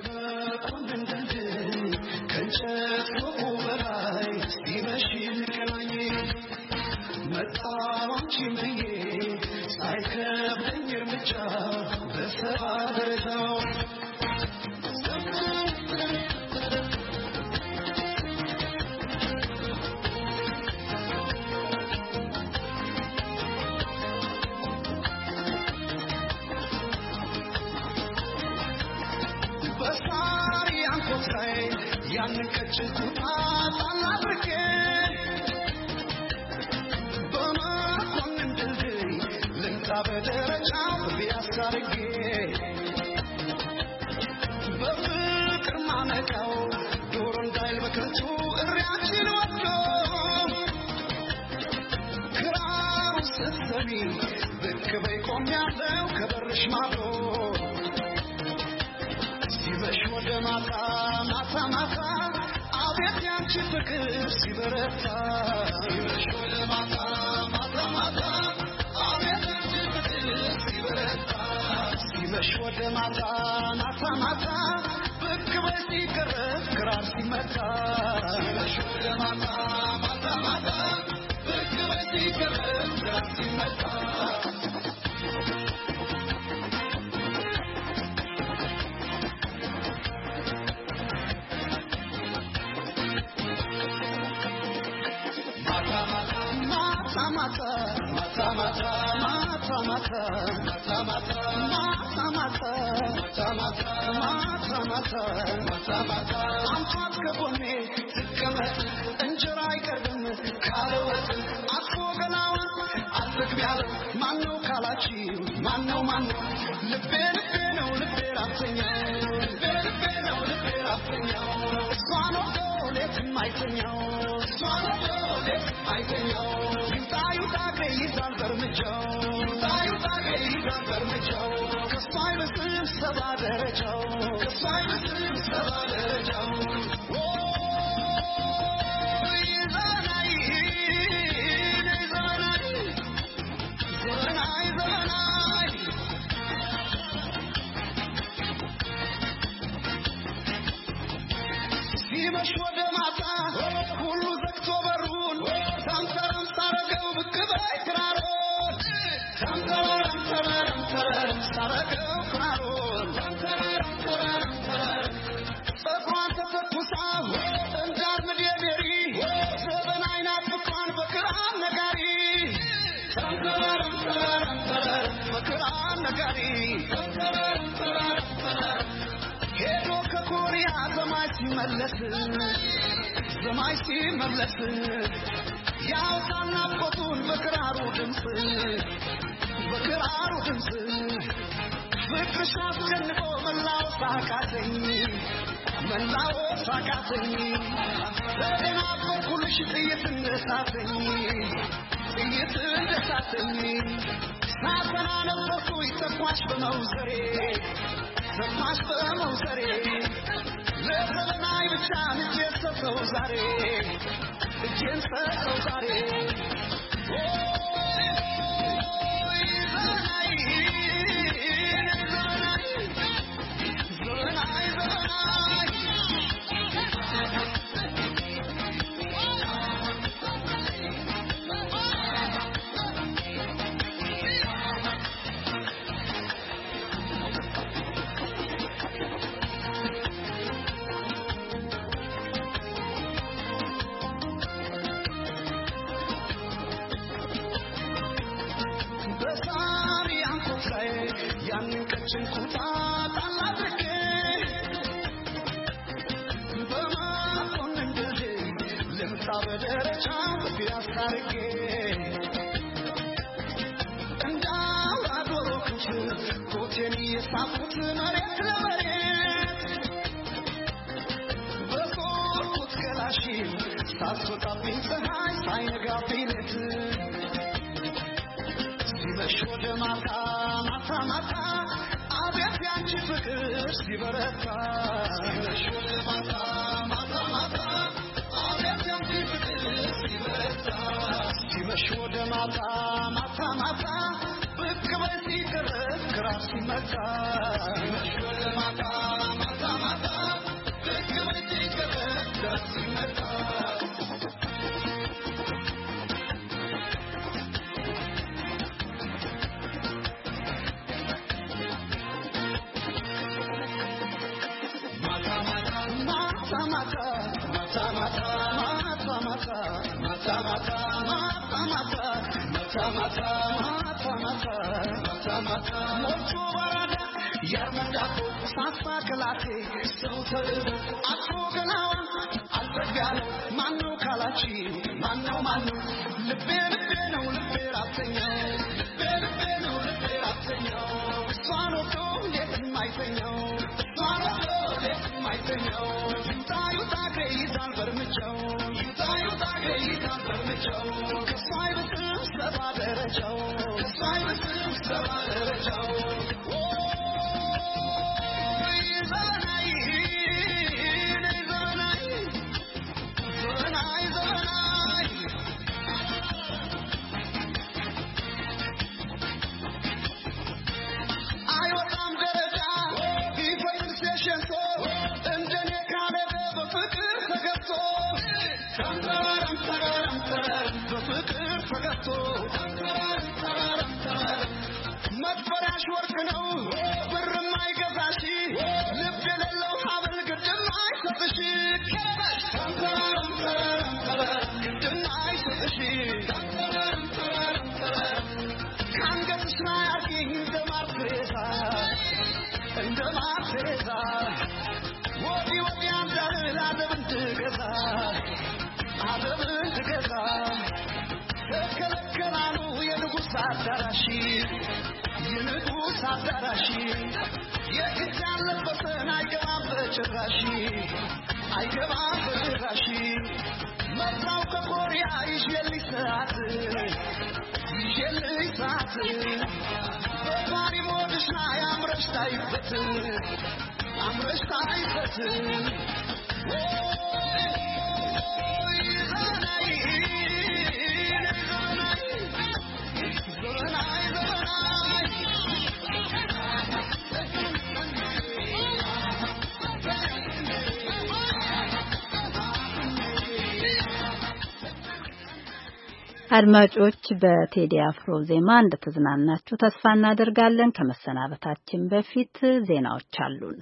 አድማጮች በቴዲ አፍሮ ዜማ እንደተዝናናችሁ ተስፋ እናደርጋለን። ከመሰናበታችን በፊት ዜናዎች አሉን።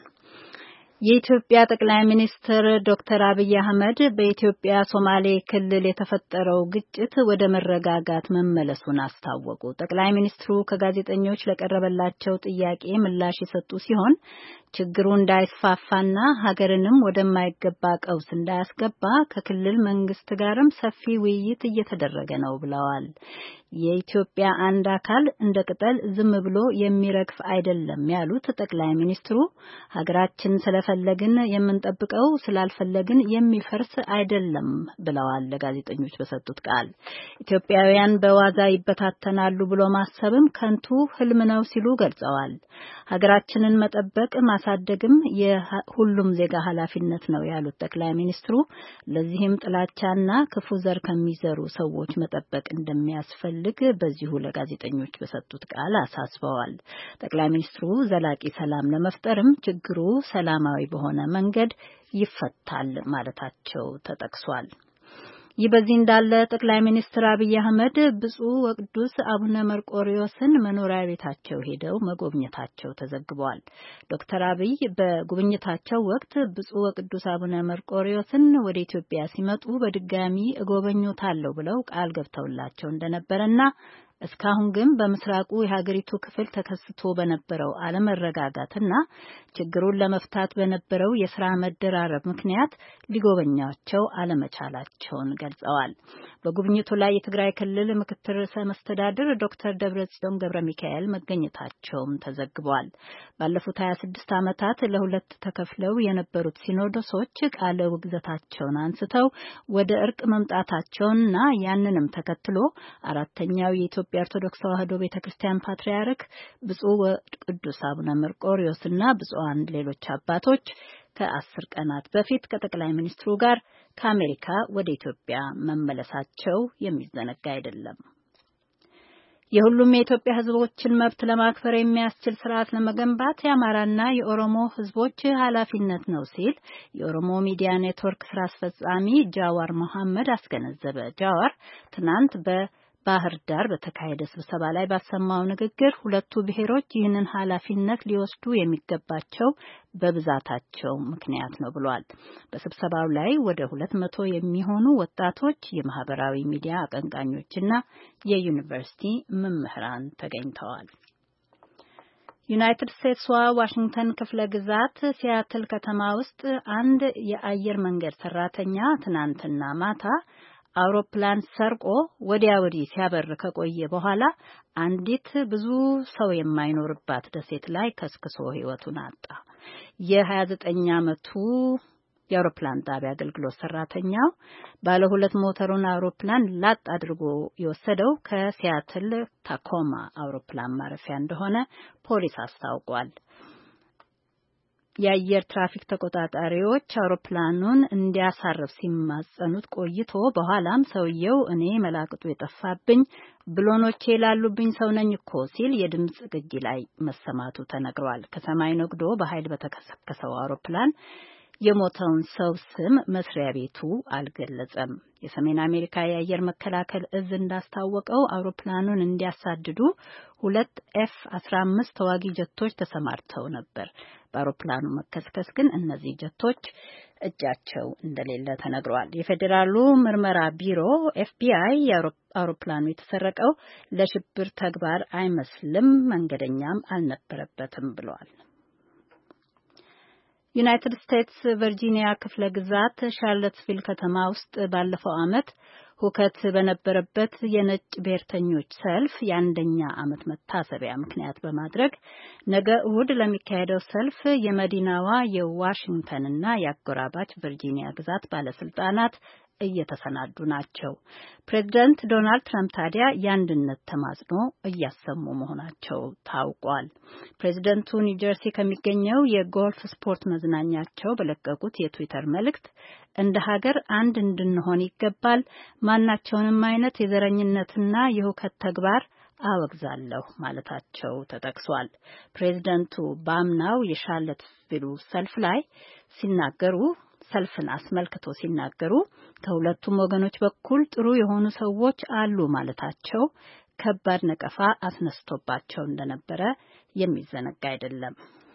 የኢትዮጵያ ጠቅላይ ሚኒስትር ዶክተር አብይ አህመድ በኢትዮጵያ ሶማሌ ክልል የተፈጠረው ግጭት ወደ መረጋጋት መመለሱን አስታወቁ። ጠቅላይ ሚኒስትሩ ከጋዜጠኞች ለቀረበላቸው ጥያቄ ምላሽ የሰጡ ሲሆን ችግሩ እንዳይስፋፋና ሀገርንም ወደማይገባ ቀውስ እንዳያስገባ ከክልል መንግስት ጋርም ሰፊ ውይይት እየተደረገ ነው ብለዋል። የኢትዮጵያ አንድ አካል እንደ ቅጠል ዝም ብሎ የሚረግፍ አይደለም ያሉት ጠቅላይ ሚኒስትሩ ሀገራችን ስለፈለግን የምንጠብቀው ስላልፈለግን የሚፈርስ አይደለም ብለዋል። ለጋዜጠኞች በሰጡት ቃል ኢትዮጵያውያን በዋዛ ይበታተናሉ ብሎ ማሰብም ከንቱ ህልም ነው ሲሉ ገልጸዋል። ሀገራችንን መጠበቅ ማሳደግም የሁሉም ዜጋ ኃላፊነት ነው ያሉት ጠቅላይ ሚኒስትሩ ለዚህም ጥላቻና ክፉ ዘር ከሚዘሩ ሰዎች መጠበቅ እንደሚያስፈልግ በዚሁ ለጋዜጠኞች በሰጡት ቃል አሳስበዋል። ጠቅላይ ሚኒስትሩ ዘላቂ ሰላም ለመፍጠርም ችግሩ ሰላማዊ በሆነ መንገድ ይፈታል ማለታቸው ተጠቅሷል። ይህ በዚህ እንዳለ ጠቅላይ ሚኒስትር አብይ አህመድ ብፁዕ ወቅዱስ አቡነ መርቆሪዎስን መኖሪያ ቤታቸው ሄደው መጎብኘታቸው ተዘግቧል። ዶክተር አብይ በጉብኝታቸው ወቅት ብፁዕ ወቅዱስ አቡነ መርቆሪዎስን ወደ ኢትዮጵያ ሲመጡ በድጋሚ እጎበኙታለሁ ብለው ቃል ገብተውላቸው እንደነበረና እስካሁን ግን በምስራቁ የሀገሪቱ ክፍል ተከስቶ በነበረው አለመረጋጋትና ችግሩን ለመፍታት በነበረው የስራ መደራረብ ምክንያት ሊጎበኛቸው አለመቻላቸውን ገልጸዋል። በጉብኝቱ ላይ የትግራይ ክልል ምክትል ርዕሰ መስተዳድር ዶክተር ደብረጽዮን ገብረ ሚካኤል መገኘታቸውም ተዘግቧል። ባለፉት 26 ዓመታት ለሁለት ተከፍለው የነበሩት ሲኖዶሶች ቃለ ውግዘታቸውን አንስተው ወደ እርቅ መምጣታቸውንና ያንንም ተከትሎ አራተኛው የኢትዮጵያ ኦርቶዶክስ ተዋሕዶ ቤተክርስቲያን ፓትርያርክ ብፁዕ ወቅዱስ አቡነ መርቆሪዎስና ብፁዓን ሌሎች አባቶች ከ10 ቀናት በፊት ከጠቅላይ ሚኒስትሩ ጋር ከአሜሪካ ወደ ኢትዮጵያ መመለሳቸው የሚዘነጋ አይደለም። የሁሉም የኢትዮጵያ ሕዝቦችን መብት ለማክበር የሚያስችል ስርዓት ለመገንባት የአማራና የኦሮሞ ሕዝቦች ኃላፊነት ነው ሲል የኦሮሞ ሚዲያ ኔትወርክ ስራ አስፈጻሚ ጃዋር መሐመድ አስገነዘበ። ጃዋር ትናንት ባህር ዳር በተካሄደ ስብሰባ ላይ ባሰማው ንግግር ሁለቱ ብሔሮች ይህንን ኃላፊነት ሊወስዱ የሚገባቸው በብዛታቸው ምክንያት ነው ብሏል። በስብሰባው ላይ ወደ 200 የሚሆኑ ወጣቶች፣ የማህበራዊ ሚዲያ አቀንቃኞችና የዩኒቨርሲቲ መምህራን ተገኝተዋል። ዩናይትድ ስቴትስዋ ዋሽንግተን ክፍለ ግዛት ሲያትል ከተማ ውስጥ አንድ የአየር መንገድ ሰራተኛ ትናንትና ማታ አውሮፕላን ሰርቆ ወዲያ ወዲህ ሲያበር ከቆየ በኋላ አንዲት ብዙ ሰው የማይኖርባት ደሴት ላይ ከስክሶ ሕይወቱን አጣ። የ29 ዓመቱ የአውሮፕላን ጣቢያ አገልግሎት ሰራተኛው ባለ 2 ሞተሩን አውሮፕላን ላጥ አድርጎ የወሰደው ከሲያትል ታኮማ አውሮፕላን ማረፊያ እንደሆነ ፖሊስ አስታውቋል። የአየር ትራፊክ ተቆጣጣሪዎች አውሮፕላኑን እንዲያሳርፍ ሲማጸኑት ቆይቶ በኋላም ሰውየው እኔ መላቅጡ የጠፋብኝ ብሎኖቼ ላሉብኝ ሰው ነኝ እኮ ሲል የድምጽ ቅጂ ላይ መሰማቱ ተነግሯል። ከሰማይ ነግዶ በኃይል በተከሰከሰው አውሮፕላን የሞተውን ሰው ስም መስሪያ ቤቱ አልገለጸም። የሰሜን አሜሪካ የአየር መከላከል እዝ እንዳስታወቀው አውሮፕላኑን እንዲያሳድዱ 2 F-15 ተዋጊ ጀቶች ተሰማርተው ነበር። በአውሮፕላኑ መከስከስ ግን እነዚህ ጀቶች እጃቸው እንደሌለ ተነግሯል። የፌዴራሉ ምርመራ ቢሮ FBI አውሮፕላኑ የተሰረቀው ለሽብር ተግባር አይመስልም፣ መንገደኛም አልነበረበትም ብሏል። ዩናይትድ ስቴትስ ቨርጂኒያ ክፍለ ግዛት ሻርለትስቪል ከተማ ውስጥ ባለፈው ዓመት ሁከት በነበረበት የነጭ ብሔርተኞች ሰልፍ የ1ኛ ዓመት መታሰቢያ ምክንያት በማድረግ ነገ እሁድ ለሚካሄደው ሰልፍ የመዲናዋ የዋሽንግተንና የአጎራባች ቨርጂኒያ ግዛት ባለስልጣናት እየተሰናዱ ናቸው። ፕሬዚዳንት ዶናልድ ትራምፕ ታዲያ የአንድነት ተማጽኖ እያሰሙ መሆናቸው ታውቋል። ፕሬዚዳንቱ ኒውጀርሲ ከሚገኘው የጎልፍ ስፖርት መዝናኛቸው በለቀቁት የትዊተር መልእክት እንደ ሀገር አንድ እንድንሆን ይገባል፣ ማናቸውንም አይነት የዘረኝነትና የሁከት ተግባር አወግዛለሁ ማለታቸው ተጠቅሷል። ፕሬዚዳንቱ በአምናው የሻርለትስቪሉ ሰልፍ ላይ ሰልፍን አስመልክቶ ሲናገሩ ከሁለቱም ወገኖች በኩል ጥሩ የሆኑ ሰዎች አሉ ማለታቸው ከባድ ነቀፋ አስነስቶባቸው እንደነበረ የሚዘነጋ አይደለም።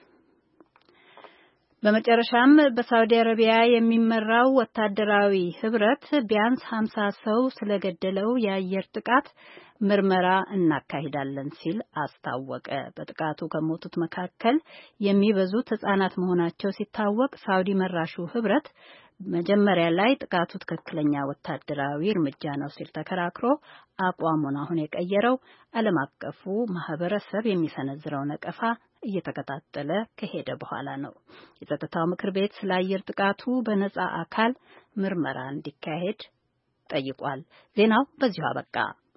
በመጨረሻም በሳውዲ አረቢያ የሚመራው ወታደራዊ ህብረት ቢያንስ 50 ሰው ስለገደለው የአየር ጥቃት ምርመራ እናካሂዳለን ሲል አስታወቀ። በጥቃቱ ከሞቱት መካከል የሚበዙት ሕጻናት መሆናቸው ሲታወቅ ሳውዲ መራሹ ህብረት መጀመሪያ ላይ ጥቃቱ ትክክለኛ ወታደራዊ እርምጃ ነው ሲል ተከራክሮ አቋሙን አሁን የቀየረው ዓለም አቀፉ ማህበረሰብ የሚሰነዝረው ነቀፋ እየተከታተለ ከሄደ በኋላ ነው። የጸጥታው ምክር ቤት ስለ አየር ጥቃቱ በነጻ አካል ምርመራ እንዲካሄድ ጠይቋል። ዜናው በዚሁ አበቃ።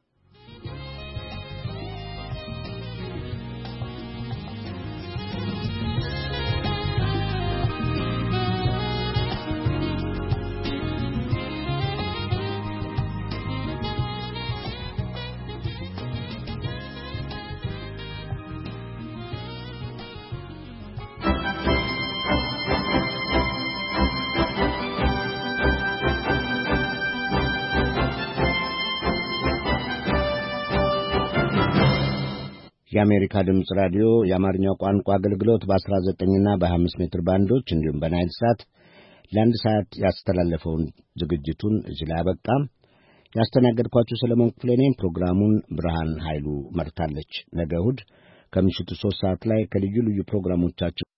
የአሜሪካ ድምጽ ራዲዮ የአማርኛው ቋንቋ አገልግሎት በ19 እና በ25 ሜትር ባንዶች እንዲሁም በናይል ሳት ለአንድ ሰዓት ያስተላለፈውን ዝግጅቱን እዚህ ላይ አበቃ። ያስተናገድኳችሁ ሰለሞን ክፍሌ ነኝ። ፕሮግራሙን ብርሃን ኃይሉ መርታለች። ነገ እሑድ ከምሽቱ 3 ሰዓት ላይ ከልዩ ልዩ ፕሮግራሞቻችን